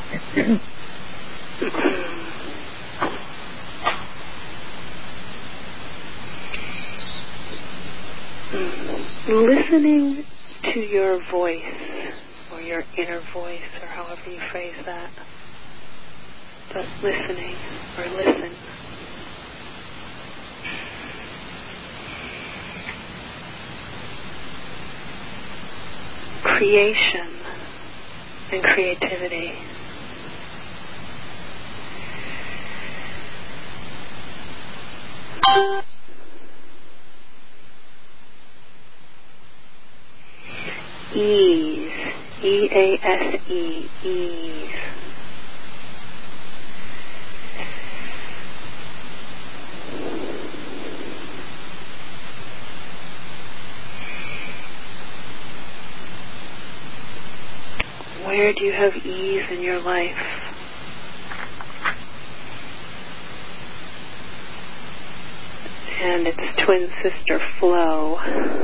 Listening to your voice, or your inner voice, or however you phrase that, but listening, or listen. Creation and creativity. Ease, E-A-S-E, ease. Where do you have ease in your life? And its twin sister, flow.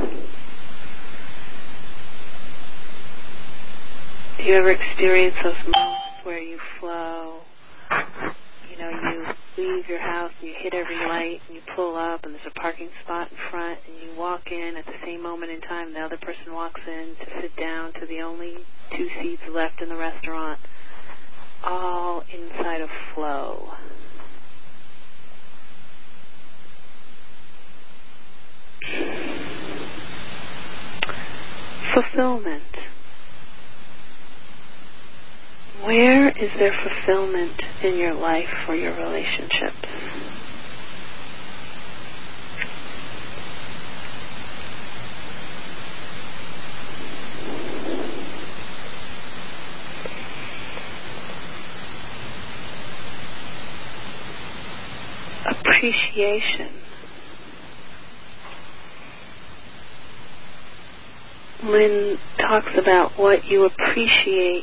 Do you ever experience those moments where you flow? You know, you leave your house and you hit every light and you pull up and there's a parking spot in front and you walk in at the same moment in time the other person walks in to sit down to the only 2 seats left in the restaurant, all inside of flow. Fulfillment. Where is there fulfillment in your life or your relationships? Appreciation. Lynn talks about what you appreciates.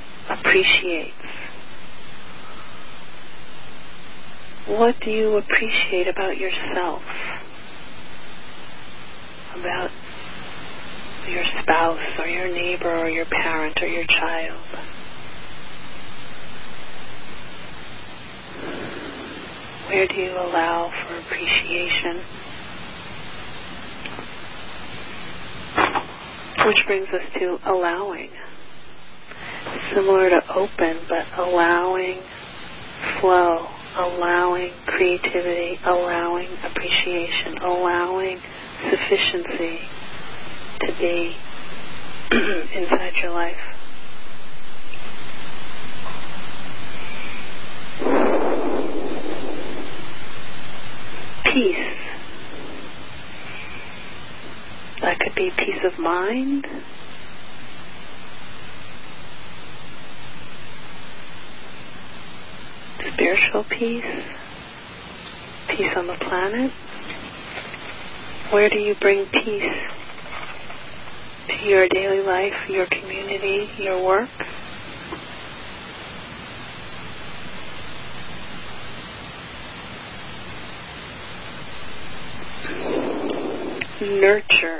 What do you appreciate about yourself? About your spouse or your neighbor or your parent or your child? Where do you allow for appreciation? Which brings us to allowing. Similar to open, but allowing flow, allowing creativity, allowing appreciation, allowing sufficiency to be inside your life. Peace. That could be peace of mind. Spiritual peace. Peace on the planet. Where do you bring peace? To your daily life, your community, your work? Nurture.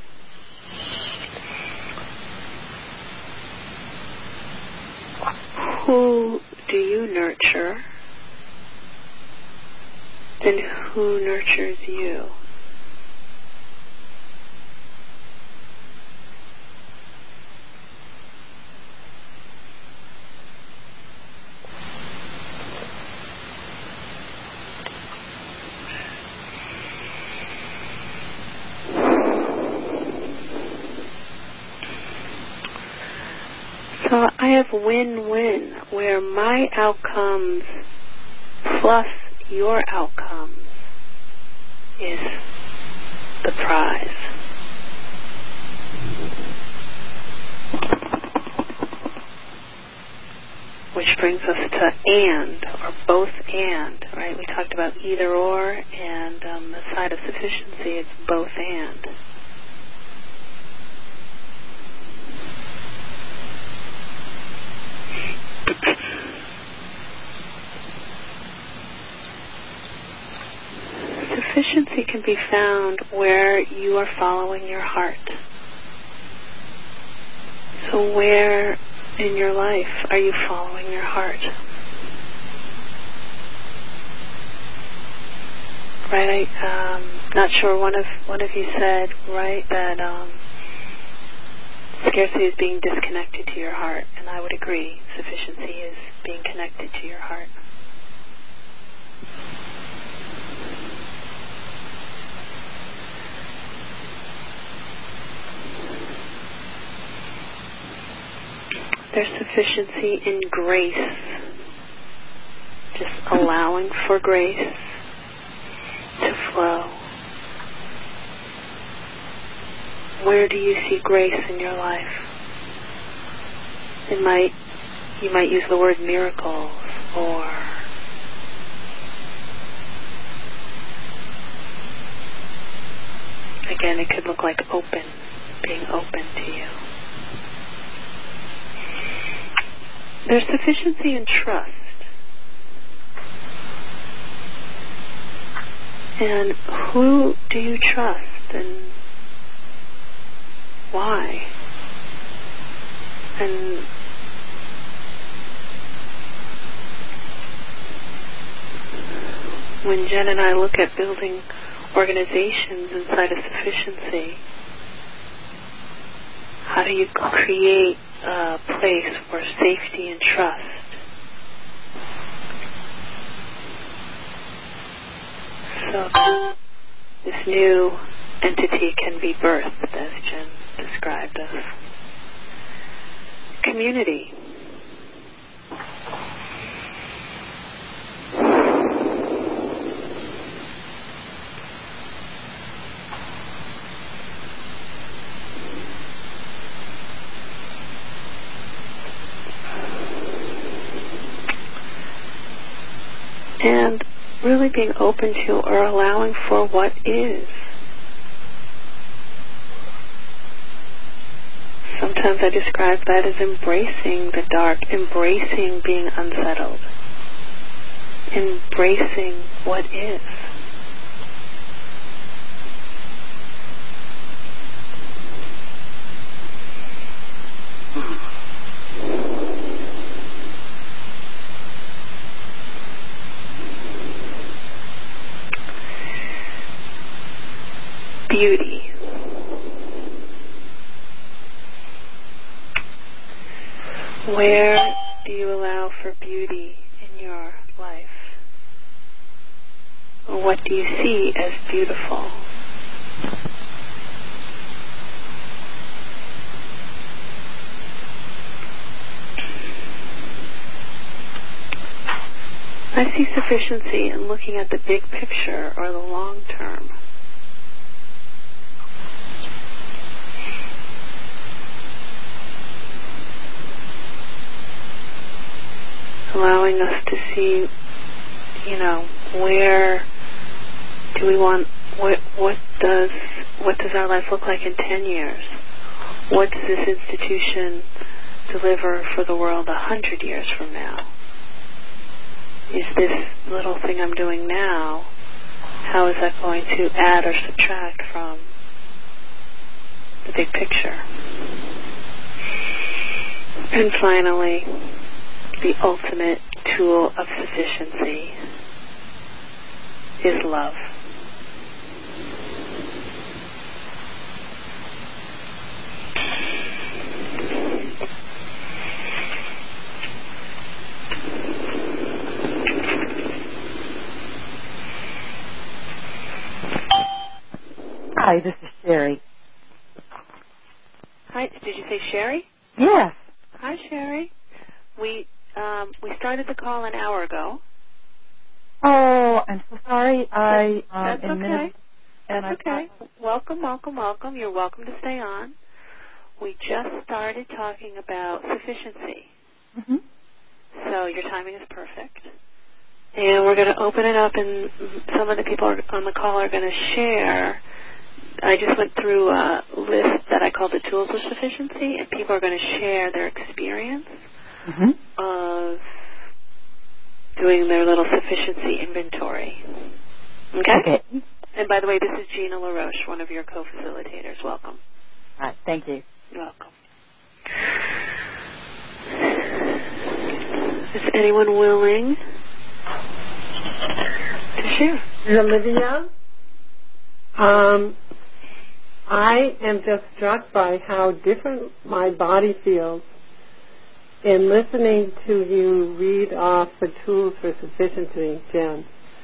Who do you nurture? And who nurtures you? I have win-win, where my outcomes plus your outcomes is the prize. Which brings us to and, or both and, right? We talked about either or, and the side of sufficiency, it's both and. Sufficiency can be found where you are following your heart. So where in your life are you following your heart? Right? Not sure. One of you said, right, that scarcity is being disconnected to your heart, and I would agree. Sufficiency is being connected to your heart. There's sufficiency in grace, just allowing for grace to flow. Where do you see grace in your life? You might use the word miracles, or again, it could look like open, being open to you. There's sufficiency in trust. And who do you trust, and why? And when Jen and I look at building organizations inside of sufficiency, how do you create a place for safety and trust? So this new entity can be birthed, as Jen described us. Community. And really being open to or allowing for what is. Sometimes I describe that as embracing the dark, embracing being unsettled, embracing what is. Beauty. Where do you allow for beauty in your life? Or what do you see as beautiful? I see sufficiency in looking at the big picture or the long term. Allowing us to see, where do we want, what does our life look like in 10 years? What does this institution deliver for the world 100 years from now? Is this little thing I'm doing now, how is that going to add or subtract from the big picture? And finally, the ultimate tool of sufficiency is love. Hi, this is Sherry. Hi, did you say Sherry? Yes. Hi, Sherry. We started the call an hour ago. Oh, I'm so sorry. That's okay. That's okay. Welcome. You're welcome to stay on. We just started talking about sufficiency. Mm-hmm. So your timing is perfect. And we're going to open it up, and some of the people on the call are going to share. I just went through a list that I call the tools of sufficiency, and people are going to share their experience of doing their little sufficiency inventory. Okay? And by the way, this is Gina LaRoche, one of your co-facilitators. Welcome. All right, thank you. You're welcome. Is anyone willing to share? Olivia? I am just struck by how different my body feels in listening to you read off the tools for sufficiency, Jen,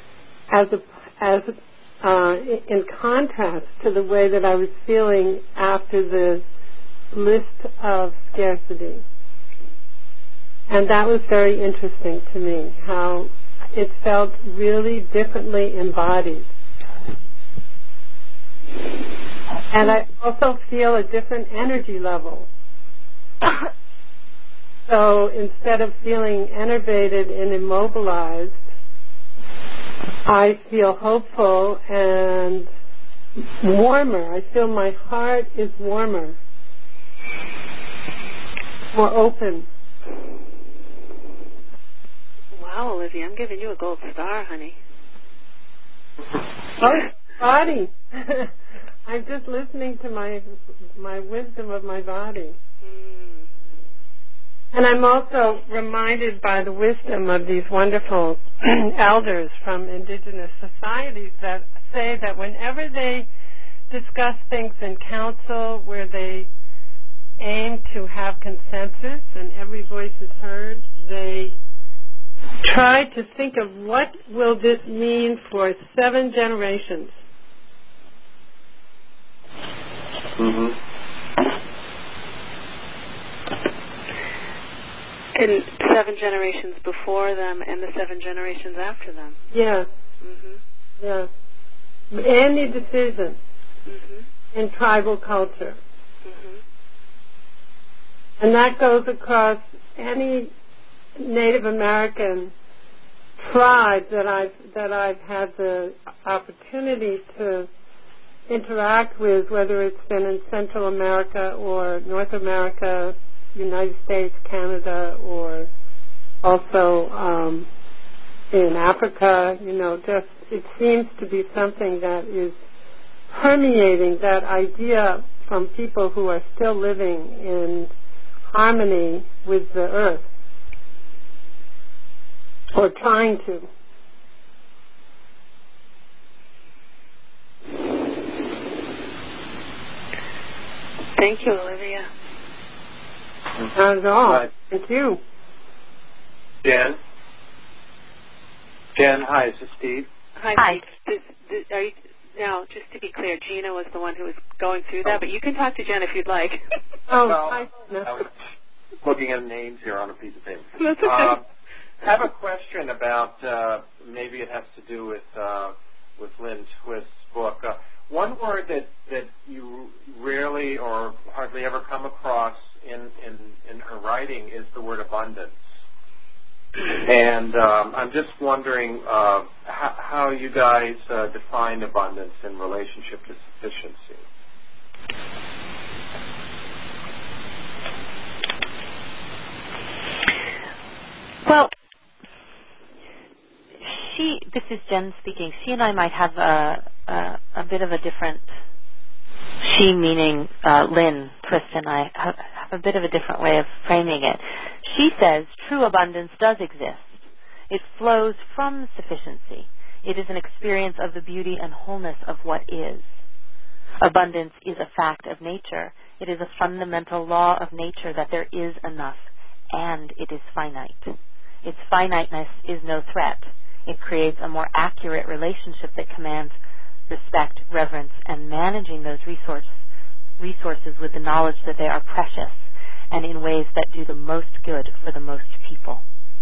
in contrast to the way that I was feeling after the list of scarcity. And that was very interesting to me, how it felt really differently embodied. And I also feel a different energy level. So instead of feeling enervated and immobilized, I feel hopeful and warmer. I feel my heart is warmer, more open. Wow, Olivia, I'm giving you a gold star, honey. Oh, body. I'm just listening to my wisdom of my body. And I'm also reminded by the wisdom of these wonderful elders from indigenous societies that say that whenever they discuss things in council where they aim to have consensus and every voice is heard, they try to think of what will this mean for 7 generations. Mm-hmm. And 7 generations before them and the 7 generations after them. Yes. Mm-hmm. Yes. Any decision in tribal culture. Mm-hmm. And that goes across any Native American tribe that I've had the opportunity to interact with, whether it's been in Central America or North America, United States, Canada, or also in Africa. Just it seems to be something that is permeating that idea from people who are still living in harmony with the earth, or trying to. Thank you, Olivia. Not at all. Thank you. Jen, hi, is this Steve? Hi. Steve. Are you, now, just to be clear, Gina was the one who was going through that, but you can talk to Jen if you'd like. Hi. I was looking at names here on a piece of paper. That's okay. I have a question about, maybe it has to do with Lynn Twist's book. One word that you rarely or hardly ever come across in her writing is the word abundance. And I'm just wondering how you guys define abundance in relationship to sufficiency. Well, this is Jen speaking. She and I might have a bit of a different, she meaning Lynn Twist and I have a bit of a different way of framing it. She says true abundance does exist. It flows from sufficiency. It is an experience of the beauty and wholeness of what is. Abundance is a fact of nature. It is a fundamental law of nature that there is enough, and it is finite. Its finiteness is no threat. It creates a more accurate relationship that commands respect, reverence, and managing those resources with the knowledge that they are precious and in ways that do the most good for the most people.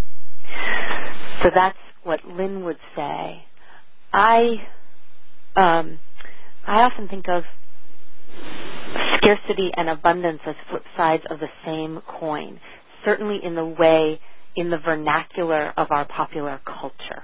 So that's what Lynn would say. I often think of scarcity and abundance as flip sides of the same coin, certainly in the vernacular of our popular culture.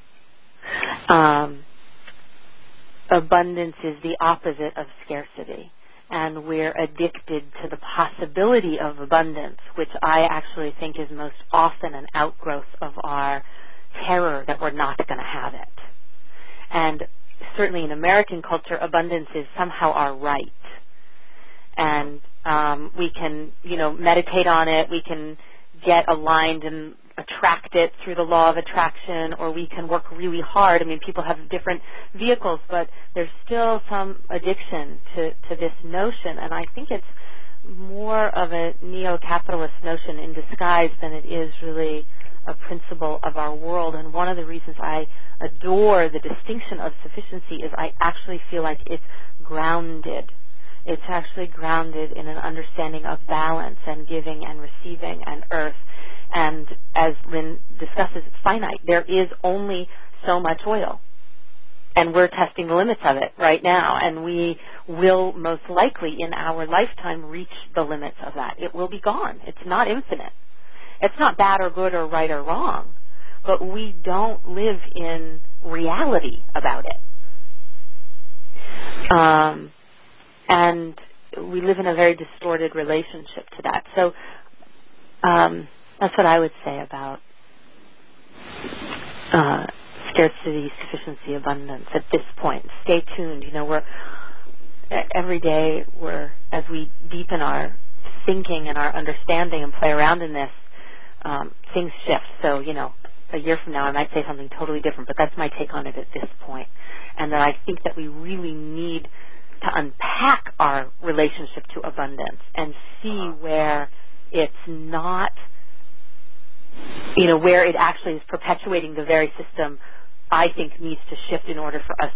Abundance is the opposite of scarcity, and we're addicted to the possibility of abundance, which I actually think is most often an outgrowth of our terror that we're not going to have it. And certainly in American culture, abundance is somehow our right. And we can, meditate on it. We can get aligned and attract it through the law of attraction, or we can work really hard. I mean, people have different vehicles, but there's still some addiction to this notion. And I think it's more of a neo-capitalist notion in disguise than it is really a principle of our world. And one of the reasons I adore the distinction of sufficiency is I actually feel like it's grounded. It's actually grounded in an understanding of balance and giving and receiving and earth. And as Lynn discusses, it's finite. There is only so much oil. And we're testing the limits of it right now. And we will most likely in our lifetime reach the limits of that. It will be gone. It's not infinite. It's not bad or good or right or wrong. But we don't live in reality about it. And we live in a very distorted relationship to that. So that's what I would say about scarcity, sufficiency, abundance at this point. Stay tuned. Every day as we deepen our thinking and our understanding and play around in this, things shift. So, a year from now I might say something totally different, but that's my take on it at this point. And that I think that we really need to unpack our relationship to abundance and see where it's not, where it actually is perpetuating the very system I think needs to shift in order for us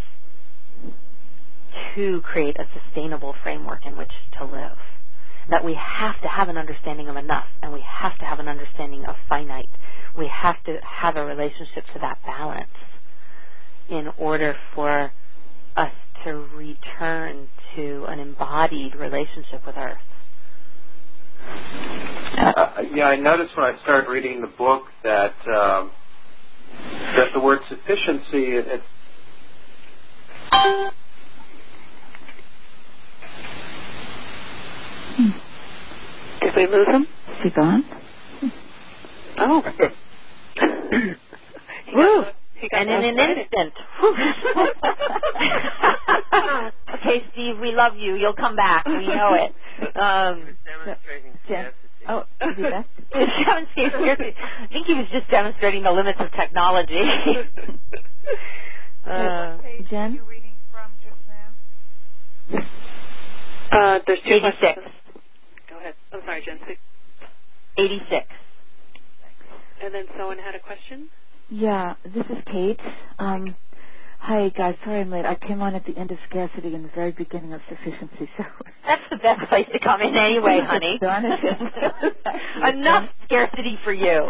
to create a sustainable framework in which to live. That we have to have an understanding of enough, and we have to have an understanding of finite. We have to have a relationship to that balance in order for us to return to an embodied relationship with Earth. I noticed when I started reading the book that the word sufficiency, Did we lose him? Is he gone? Oh. Woo! And in an instant. Okay, Steve, we love you. You'll come back. We know it. Oh, is he back? I think he was just demonstrating the limits of technology. Jen? Are you reading from just now? There's 86. Go ahead. I'm sorry, Jen. 86. And then someone had a question? Yeah, this is Kate. Hi, guys. Sorry I'm late. I came on at the end of scarcity and the very beginning of sufficiency. So that's the best place to come in anyway, honey. Enough scarcity for you.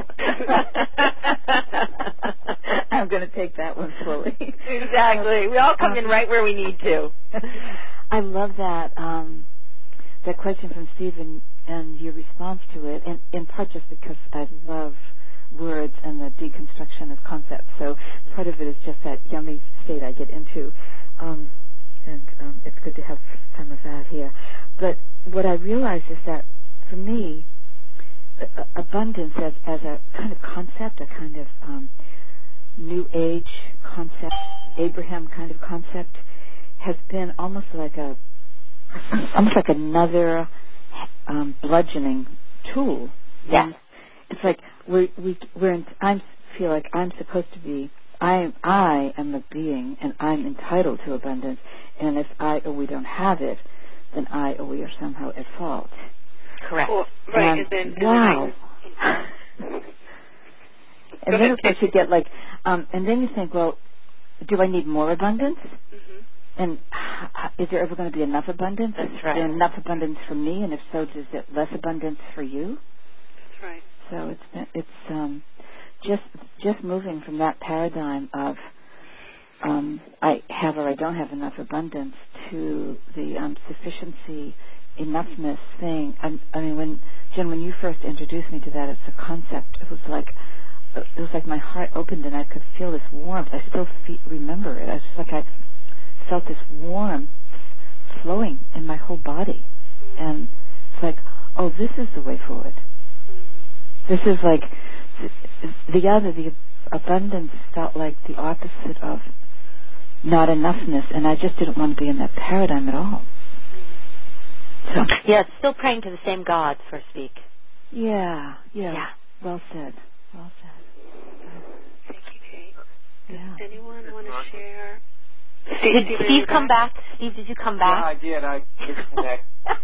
I'm going to take that one slowly. Exactly. We all come in right where we need to. I love that that question from Stephen and your response to it, and in part just because I love words and the deconstruction of concepts. So part of it is just that yummy state I get into, and it's good to have some of that here. But what I realize is that for me, abundance as a kind of concept, a kind of New Age concept, Abraham kind of concept, has been almost like another bludgeoning tool. Yes. It's like I feel like I'm supposed to be. I am a being, and I'm entitled to abundance. And if I or we don't have it, then I or we are somehow at fault. Correct. Well, right. And then, wow. And then of course you get and then you think, well, do I need more abundance? Mm-hmm. And is there ever going to be enough abundance? That's right. Is there enough abundance for me? And if so, is it less abundance for you? That's right. So it's just moving from that paradigm of I have or I don't have enough abundance to the sufficiency, enoughness thing. I mean, Jen, when you first introduced me to that as a concept, it was like my heart opened and I could feel this warmth. I still remember it. It's like I felt this warmth flowing in my whole body, and it's like, oh, this is the way forward. This is like the abundance felt like the opposite of not enoughness, and I just didn't want to be in that paradigm at all. So yeah, it's still praying to the same God, so to speak. Yeah. Well said. Thank you, Kate. Yeah. Does anyone want to share? Did Steve come back? Steve, did you come back? Yeah, I did. I disconnected.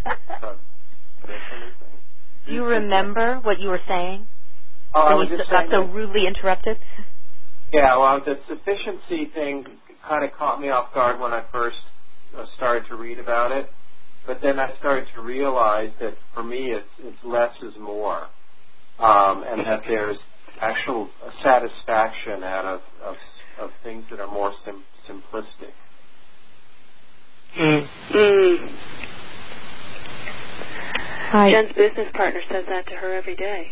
Do you remember what you were saying? Oh, I was just saying got so rudely interrupted? Yeah, well, the sufficiency thing kind of caught me off guard when I first started to read about it. But then I started to realize that for me it's less is more. And that there's actual satisfaction out of things that are more simplistic. Hi. Jen's business partner says that to her every day.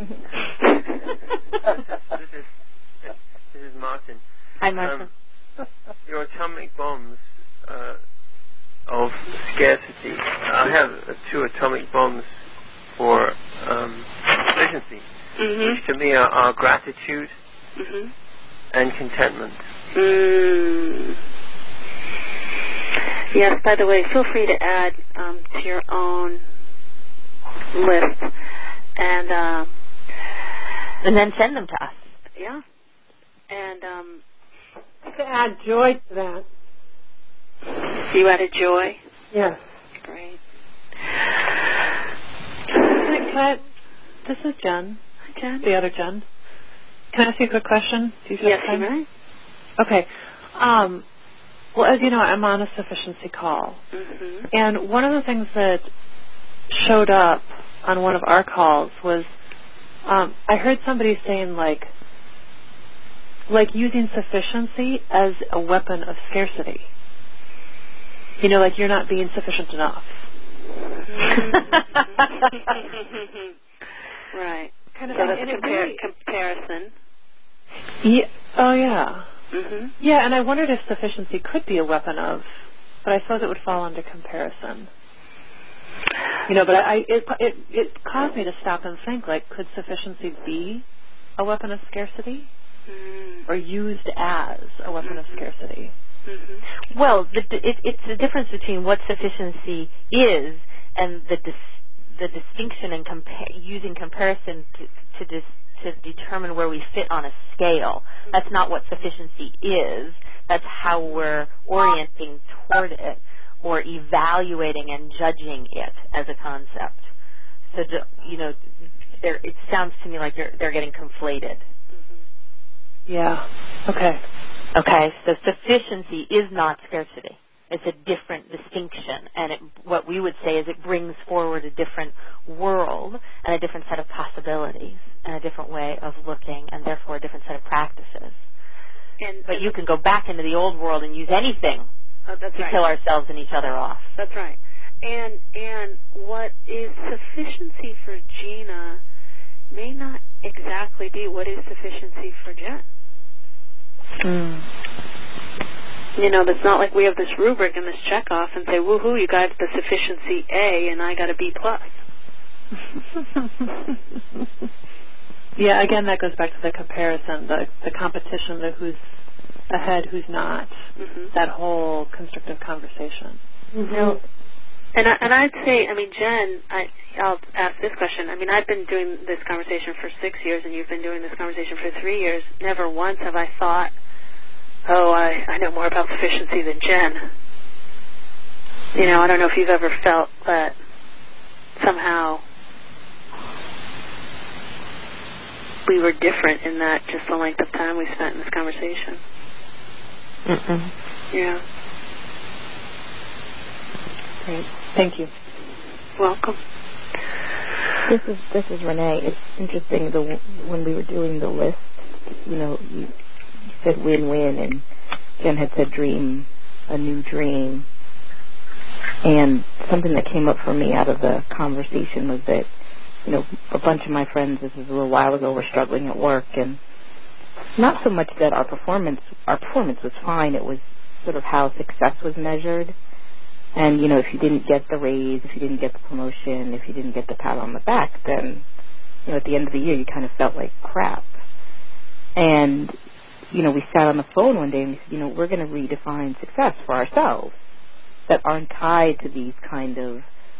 This is Martin. Hi, Martin. Your atomic bombs of scarcity. I have 2 atomic bombs for efficiency, which to me are gratitude and contentment. Yes, by the way, feel free to add to your own list and then send them to us. Yeah. And to add joy to that. You added joy? Yes. Great. This is Jen. Hi, Jen. The other Jen. Can I ask you a quick question? Yes, you may. Okay. Well, as you know, I'm on a sufficiency call. Mm-hmm. And one of the things that showed up on one of our calls was I heard somebody saying, like using sufficiency as a weapon of scarcity. You know, like you're not being sufficient enough. Right. Kind of so that's comparison. Yeah. Oh, yeah. Mm-hmm. Yeah, and I wondered if sufficiency could be a weapon of, but I suppose it would fall under comparison. You know, but it caused me to stop and think, like, could sufficiency be a weapon of scarcity? Or used as a weapon of scarcity? Mm-hmm. Well, it's the difference between what sufficiency is and the distinction in using comparison to determine where we fit on a scale. That's not what sufficiency is. That's how we're orienting toward it or evaluating and judging it as a concept. So, it sounds to me like they're getting conflated. Yeah. Okay. Okay, so sufficiency is not scarcity. It's a different distinction, and what we would say is it brings forward a different world and a different set of possibilities and a different way of looking, and therefore a different set of practices. But you can go back into the old world and use anything to kill ourselves and each other off. That's right. And what is sufficiency for Gina may not exactly be what is sufficiency for Jen. You know, it's not like we have this rubric and this check off and say, woohoo, you got the sufficiency A and I got a B+. Yeah, again, that goes back to the comparison, the competition, the who's ahead, who's not, that whole constructive conversation. Mm-hmm. And I'd say, I mean, Jen, I'll ask this question. I mean, I've been doing this conversation for 6 years, and you've been doing this conversation for 3 years. Never once have I thought, I know more about sufficiency than Jen. You know, I don't know if you've ever felt that somehow we were different in that just the length of time we spent in this conversation. Mm-mm. Yeah. Great. Thank you. Welcome. This is Renee. It's interesting, when we were doing the list, you said win-win, and Jen had said dream, a new dream. And something that came up for me out of the conversation was that, a bunch of my friends, this was a little while ago, were struggling at work, and not so much that our performance was fine, it was sort of how success was measured. And, if you didn't get the raise, if you didn't get the promotion, if you didn't get the pat on the back, then, at the end of the year, you kind of felt like crap. And, we sat on the phone one day and we said, we're going to redefine success for ourselves that aren't tied to these kind of,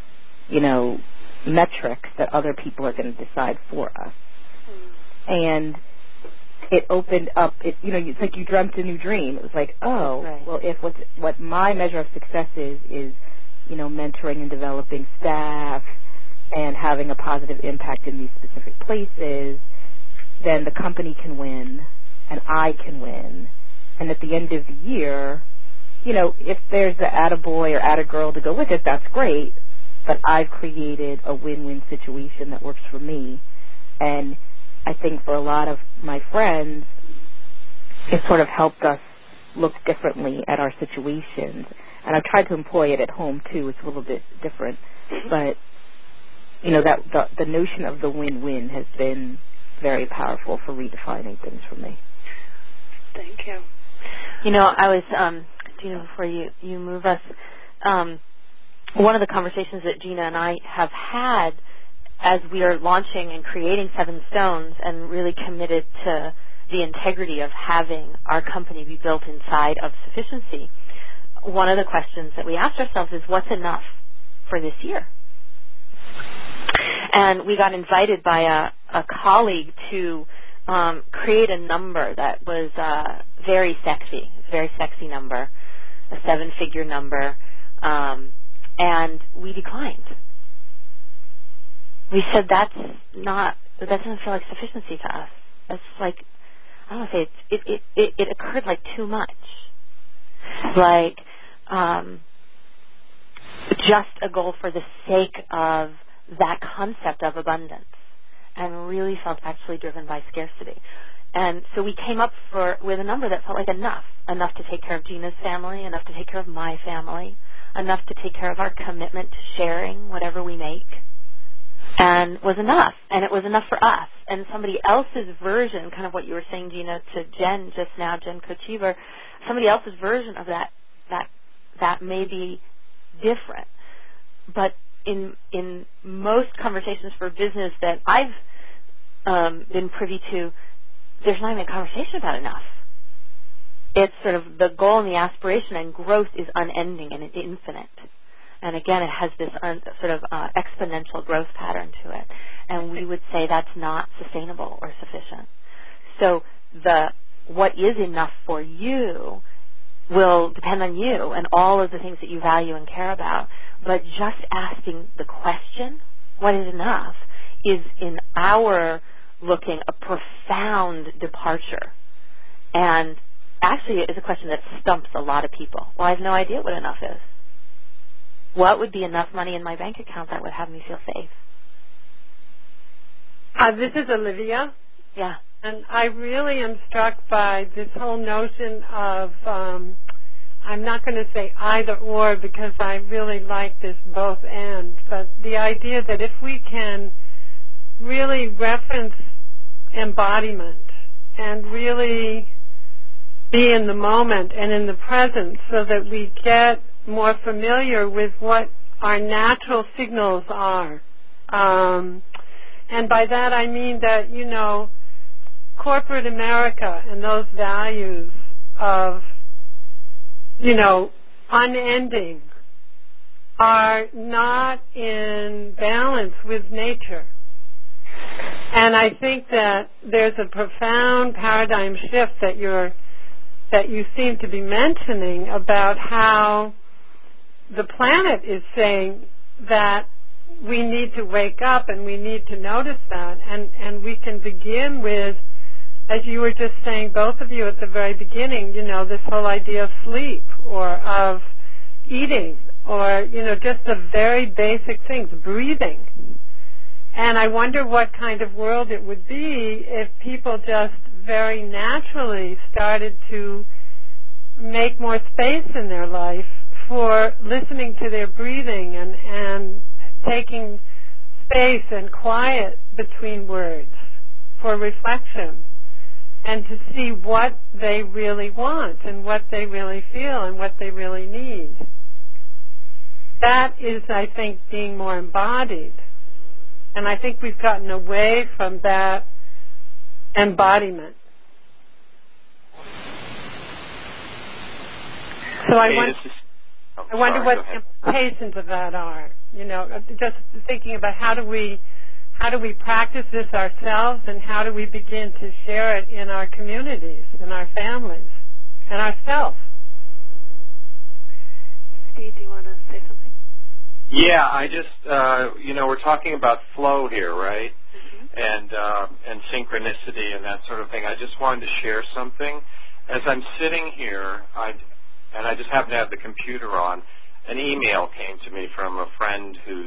metrics that other people are going to decide for us. And it opened up, it's like you dreamt a new dream. It was like, well, if what my measure of success is, mentoring and developing staff and having a positive impact in these specific places, then the company can win and I can win. And at the end of the year, if there's the attaboy or attagirl to go with it, that's great. But I've created a win-win situation that works for me. And I think for a lot of my friends, it sort of helped us look differently at our situations. And I've tried to employ it at home, too. It's a little bit different. But, that the notion of the win-win has been very powerful for redefining things for me. Thank you. I was, Gina, before you move us, one of the conversations that Gina and I have had as we are launching and creating Seven Stones and really committed to the integrity of having our company be built inside of sufficiency, one of the questions that we asked ourselves is, what's enough for this year? And we got invited by a colleague to create a number that was very sexy number, a 7-figure number, and we declined. We said that doesn't feel like sufficiency to us. It's like, I don't want to say it occurred like too much. Like just a goal for the sake of that concept of abundance, and really felt actually driven by scarcity. And so we came up with a number that felt like enough to take care of Gina's family, enough to take care of my family, enough to take care of our commitment to sharing whatever we make, and was enough. And it was enough for us. And somebody else's version, kind of what you were saying, Gina, to Jen just now, Jen Kochevar, somebody else's version of that may be different. But in most conversations for business that I've been privy to, there's not even a conversation about enough. It's sort of the goal and the aspiration, and growth is unending and infinite. And again, it has this sort of exponential growth pattern to it. And we would say that's not sustainable or sufficient. So what is enough for you will depend on you and all of the things that you value and care about. But just asking the question, what is enough, is in our looking a profound departure. And actually it is a question that stumps a lot of people. Well, I have no idea what enough is. What would be enough money in my bank account that would have me feel safe? This is Olivia. Yeah. And I really am struck by this whole notion of, I'm not going to say either or because I really like this both and, but the idea that if we can really reference embodiment and really be in the moment and in the present so that we get more familiar with what our natural signals are. And by that I mean that, corporate America and those values of, unending are not in balance with nature. And I think that there's a profound paradigm shift that you seem to be mentioning about how the planet is saying that we need to wake up and we need to notice that. And we can begin with, as you were just saying, both of you at the very beginning, this whole idea of sleep or of eating or, just the very basic things, breathing. And I wonder what kind of world it would be if people just very naturally started to make more space in their life for listening to their breathing and taking space and quiet between words for reflection and to see what they really want and what they really feel and what they really need. That is, I think, being more embodied. And I think we've gotten away from that embodiment. So I wonder what the implications of that are. Just thinking about how do we practice this ourselves, and how do we begin to share it in our communities, in our families, and ourselves. Steve, do you want to say something? Yeah, I just, we're talking about flow here, right? Mm-hmm. And synchronicity and that sort of thing. I just wanted to share something. As I'm sitting here, I just happen to have the computer on, an email came to me from a friend who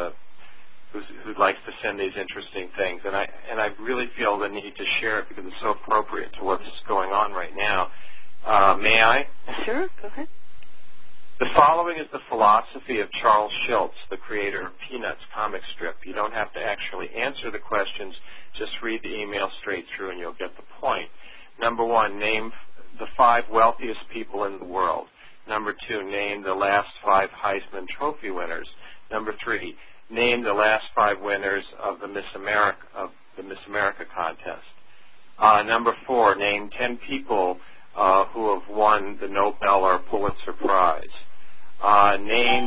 likes to send these interesting things, and I really feel the need to share it because it's so appropriate to what's going on right now. May I? Sure, go ahead. The following is the philosophy of Charles Schultz, the creator of Peanuts comic strip. You don't have to actually answer the questions, just read the email straight through and you'll get the point. Number 1, name the 5 wealthiest people in the world. Number 2, name the last 5 Heisman Trophy winners. Number 3, name the last 5 winners of the Miss America contest. Number 4, name 10 people who have won the Nobel or Pulitzer Prize. Name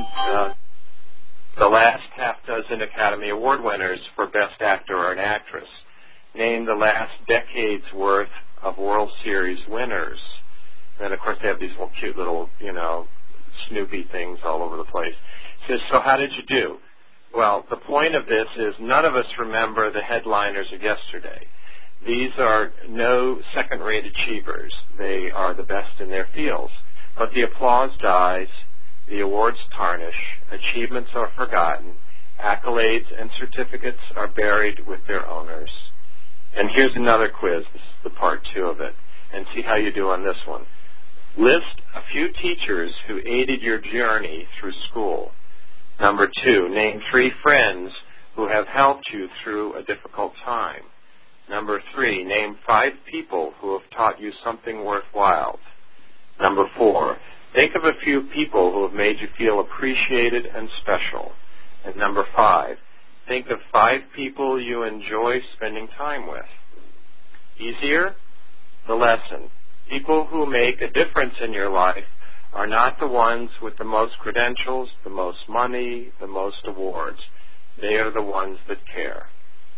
the last half dozen Academy Award winners for Best Actor or an Actress. Name the last decade's worth of World Series winners. And, of course, they have these little cute little, Snoopy things all over the place. It says, so how did you do? Well, the point of this is none of us remember the headliners of yesterday. These are no second-rate achievers. They are the best in their fields. But the applause dies, the awards tarnish, achievements are forgotten, accolades and certificates are buried with their owners. And here's another quiz. This is the part 2 of it. And see how you do on this one. List a few teachers who aided your journey through school. Number 2, name 3 friends who have helped you through a difficult time. Number 3, name 5 people who have taught you something worthwhile. Number 4, think of a few people who have made you feel appreciated and special. And number 5, think of 5 people you enjoy spending time with. Easier? The lesson. People who make a difference in your life are not the ones with the most credentials, the most money, the most awards. They are the ones that care.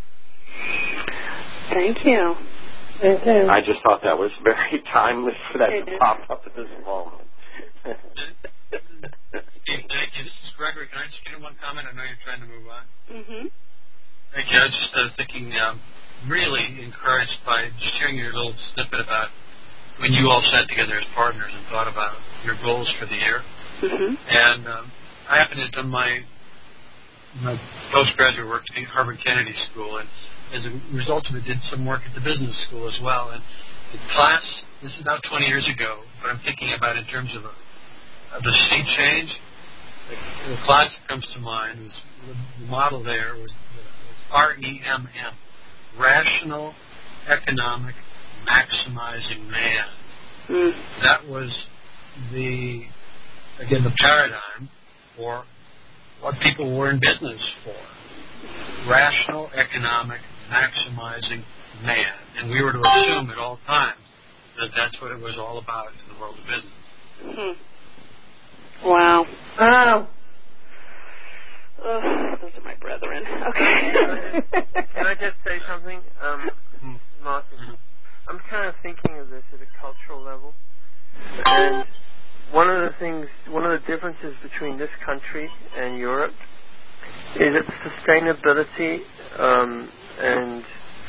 Thank you. Thank you. I just thought that was very timely for that to pop up at this moment. Steve, thank you. This is Gregory. Can I just get in one comment? I know you're trying to move on. Mm-hmm. Thank you. I was just thinking, really encouraged by just hearing your little snippet about when you all sat together as partners and thought about your goals for the year. Mm-hmm. And I happen to have done my postgraduate work at Harvard Kennedy School, and as a result of it, did some work at the business school as well. And the class, this is about 20 years ago, but I'm thinking about in terms of the sea change. The class that comes to mind was the model there was REMM, Rational Economic Maximizing Man. Mm. That was the paradigm for what people were in business for. Rational Economic Maximizing Man. And we were to assume at all times that that's what it was all about in the world of business. Mm-hmm. Wow. Oh. Those are my brethren. Okay. Can I just say something? Martin, I'm kind of thinking of this at a cultural level. And one of the differences between this country and Europe is that sustainability and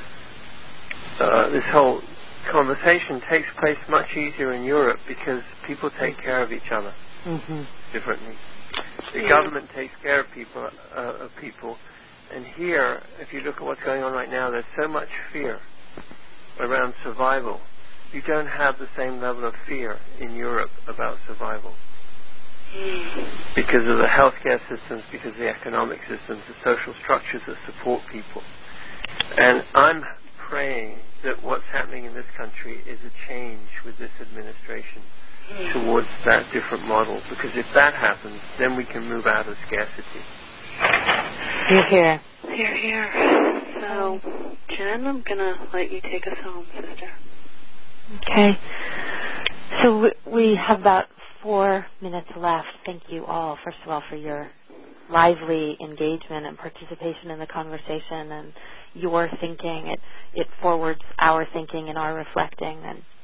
this whole conversation takes place much easier in Europe because people take care of each other differently. The government takes care of people, and here, if you look at what's going on right now, there's so much fear around survival. You don't have the same level of fear in Europe about survival because of the healthcare systems, because of the economic systems, the social structures that support people. And I'm praying that what's happening in this country is a change with this administration towards that different model, because if that happens, then we can move out of scarcity. You're here. Here, here. So, Jen, I'm going to let you take us home, sister. Okay. So we have about 4 minutes left. Thank you all, first of all, for your lively engagement and participation in the conversation and your thinking. It forwards our thinking and our reflecting.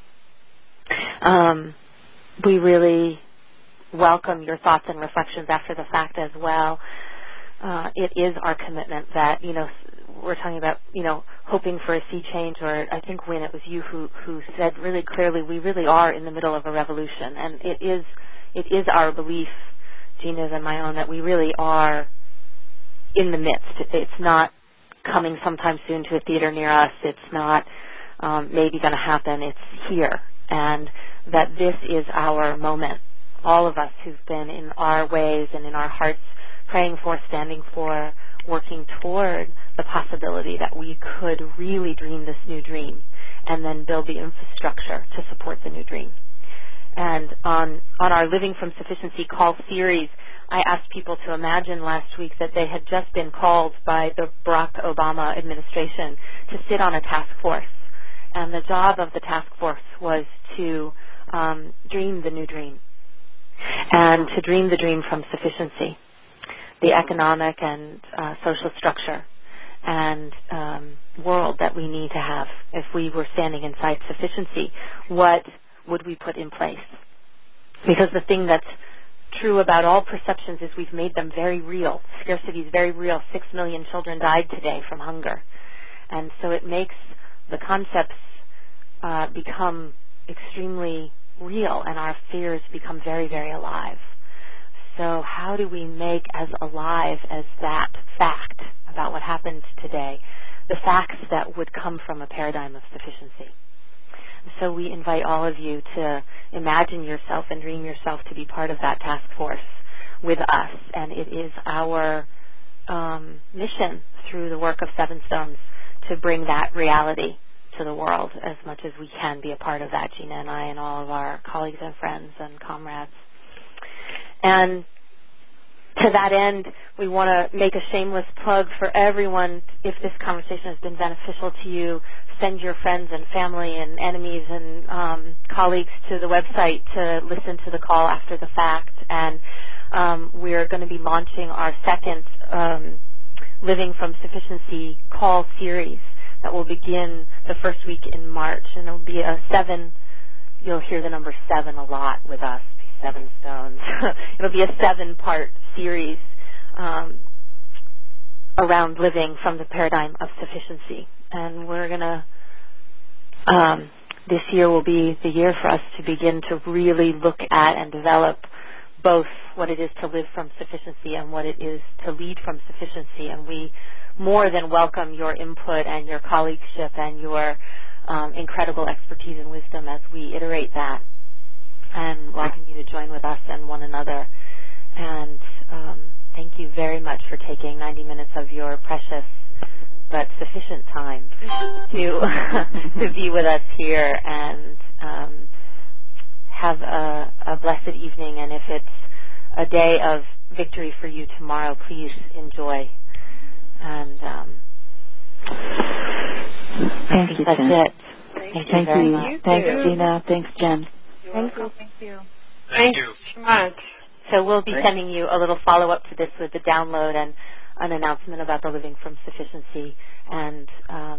And we really welcome your thoughts and reflections after the fact as well. It is our commitment that, we're talking about, hoping for a sea change, or I think, Wynne, it was you who said really clearly we really are in the middle of a revolution. And it is our belief, Gina's and my own, that we really are in the midst. It's not coming sometime soon to a theater near us. It's not maybe going to happen. It's here. And that this is our moment. All of us who've been in our ways and in our hearts praying for, standing for, working toward the possibility that we could really dream this new dream and then build the infrastructure to support the new dream. And on our Living from Sufficiency call series, I asked people to imagine last week that they had just been called by the Barack Obama administration to sit on a task force. And the job of the task force was to dream the new dream and to dream the dream from sufficiency, the economic and social structure and world that we need to have if we were standing inside sufficiency. What would we put in place? Because the thing that's true about all perceptions is we've made them very real. Scarcity is very real. 6 million children died today from hunger. And so it makes the concepts become extremely real, and our fears become very, very alive. So how do we make as alive as that fact about what happened today, the facts that would come from a paradigm of sufficiency? So we invite all of you to imagine yourself and dream yourself to be part of that task force with us. And it is our mission through the work of Seven Stones to bring that reality to the world as much as we can be a part of that, Gina and I and all of our colleagues and friends and comrades. And to that end, we want to make a shameless plug for everyone. If this conversation has been beneficial to you, send your friends and family and enemies and colleagues to the website to listen to the call after the fact. And we're going to be launching our second Living from Sufficiency call series that will begin the first week in March. And it will be a 7, you'll hear the number 7 a lot with us, 7 Stones. It'll be a 7-part series around living from the paradigm of sufficiency. And we're going to, this year will be the year for us to begin to really look at and develop both what it is to live from sufficiency and what it is to lead from sufficiency. And we more than welcome your input and your colleagueship and your incredible expertise and wisdom as we iterate that, and welcome you to join with us and one another. And thank you very much for taking 90 minutes of your precious but sufficient time to be with us here, and have a blessed evening. And if it's a day of victory for you tomorrow, please enjoy. And thank you, that's Jen. it. Thank you very much. Thanks, Gina. Thanks, Jen. Thank you. Thank you so much. So we'll be sending you a little follow-up to this with the download and an announcement about the Living from Sufficiency. And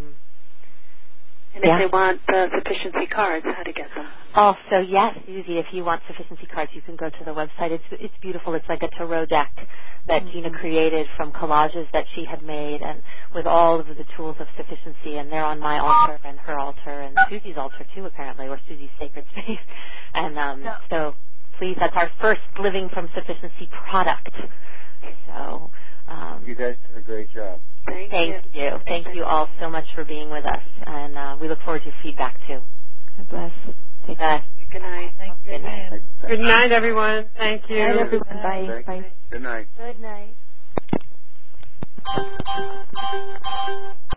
if they want the sufficiency cards, how to get them? Also, yes, Susie, if you want sufficiency cards, you can go to the website. It's beautiful. It's like a tarot deck that Gina created from collages that she had made, and with all of the tools of sufficiency. And they're on my altar and her altar and Susie's altar too, apparently, or Susie's sacred space. And so please. That's our first Living from Sufficiency product. So you guys did a great job. Thank you. Thank you all so much for being with us, and we look forward to your feedback too. God bless. Take care. Good night. Thank you. Good night. Good night, everyone. Thank you. Good night, everyone. Bye. Bye. Good night. Good night.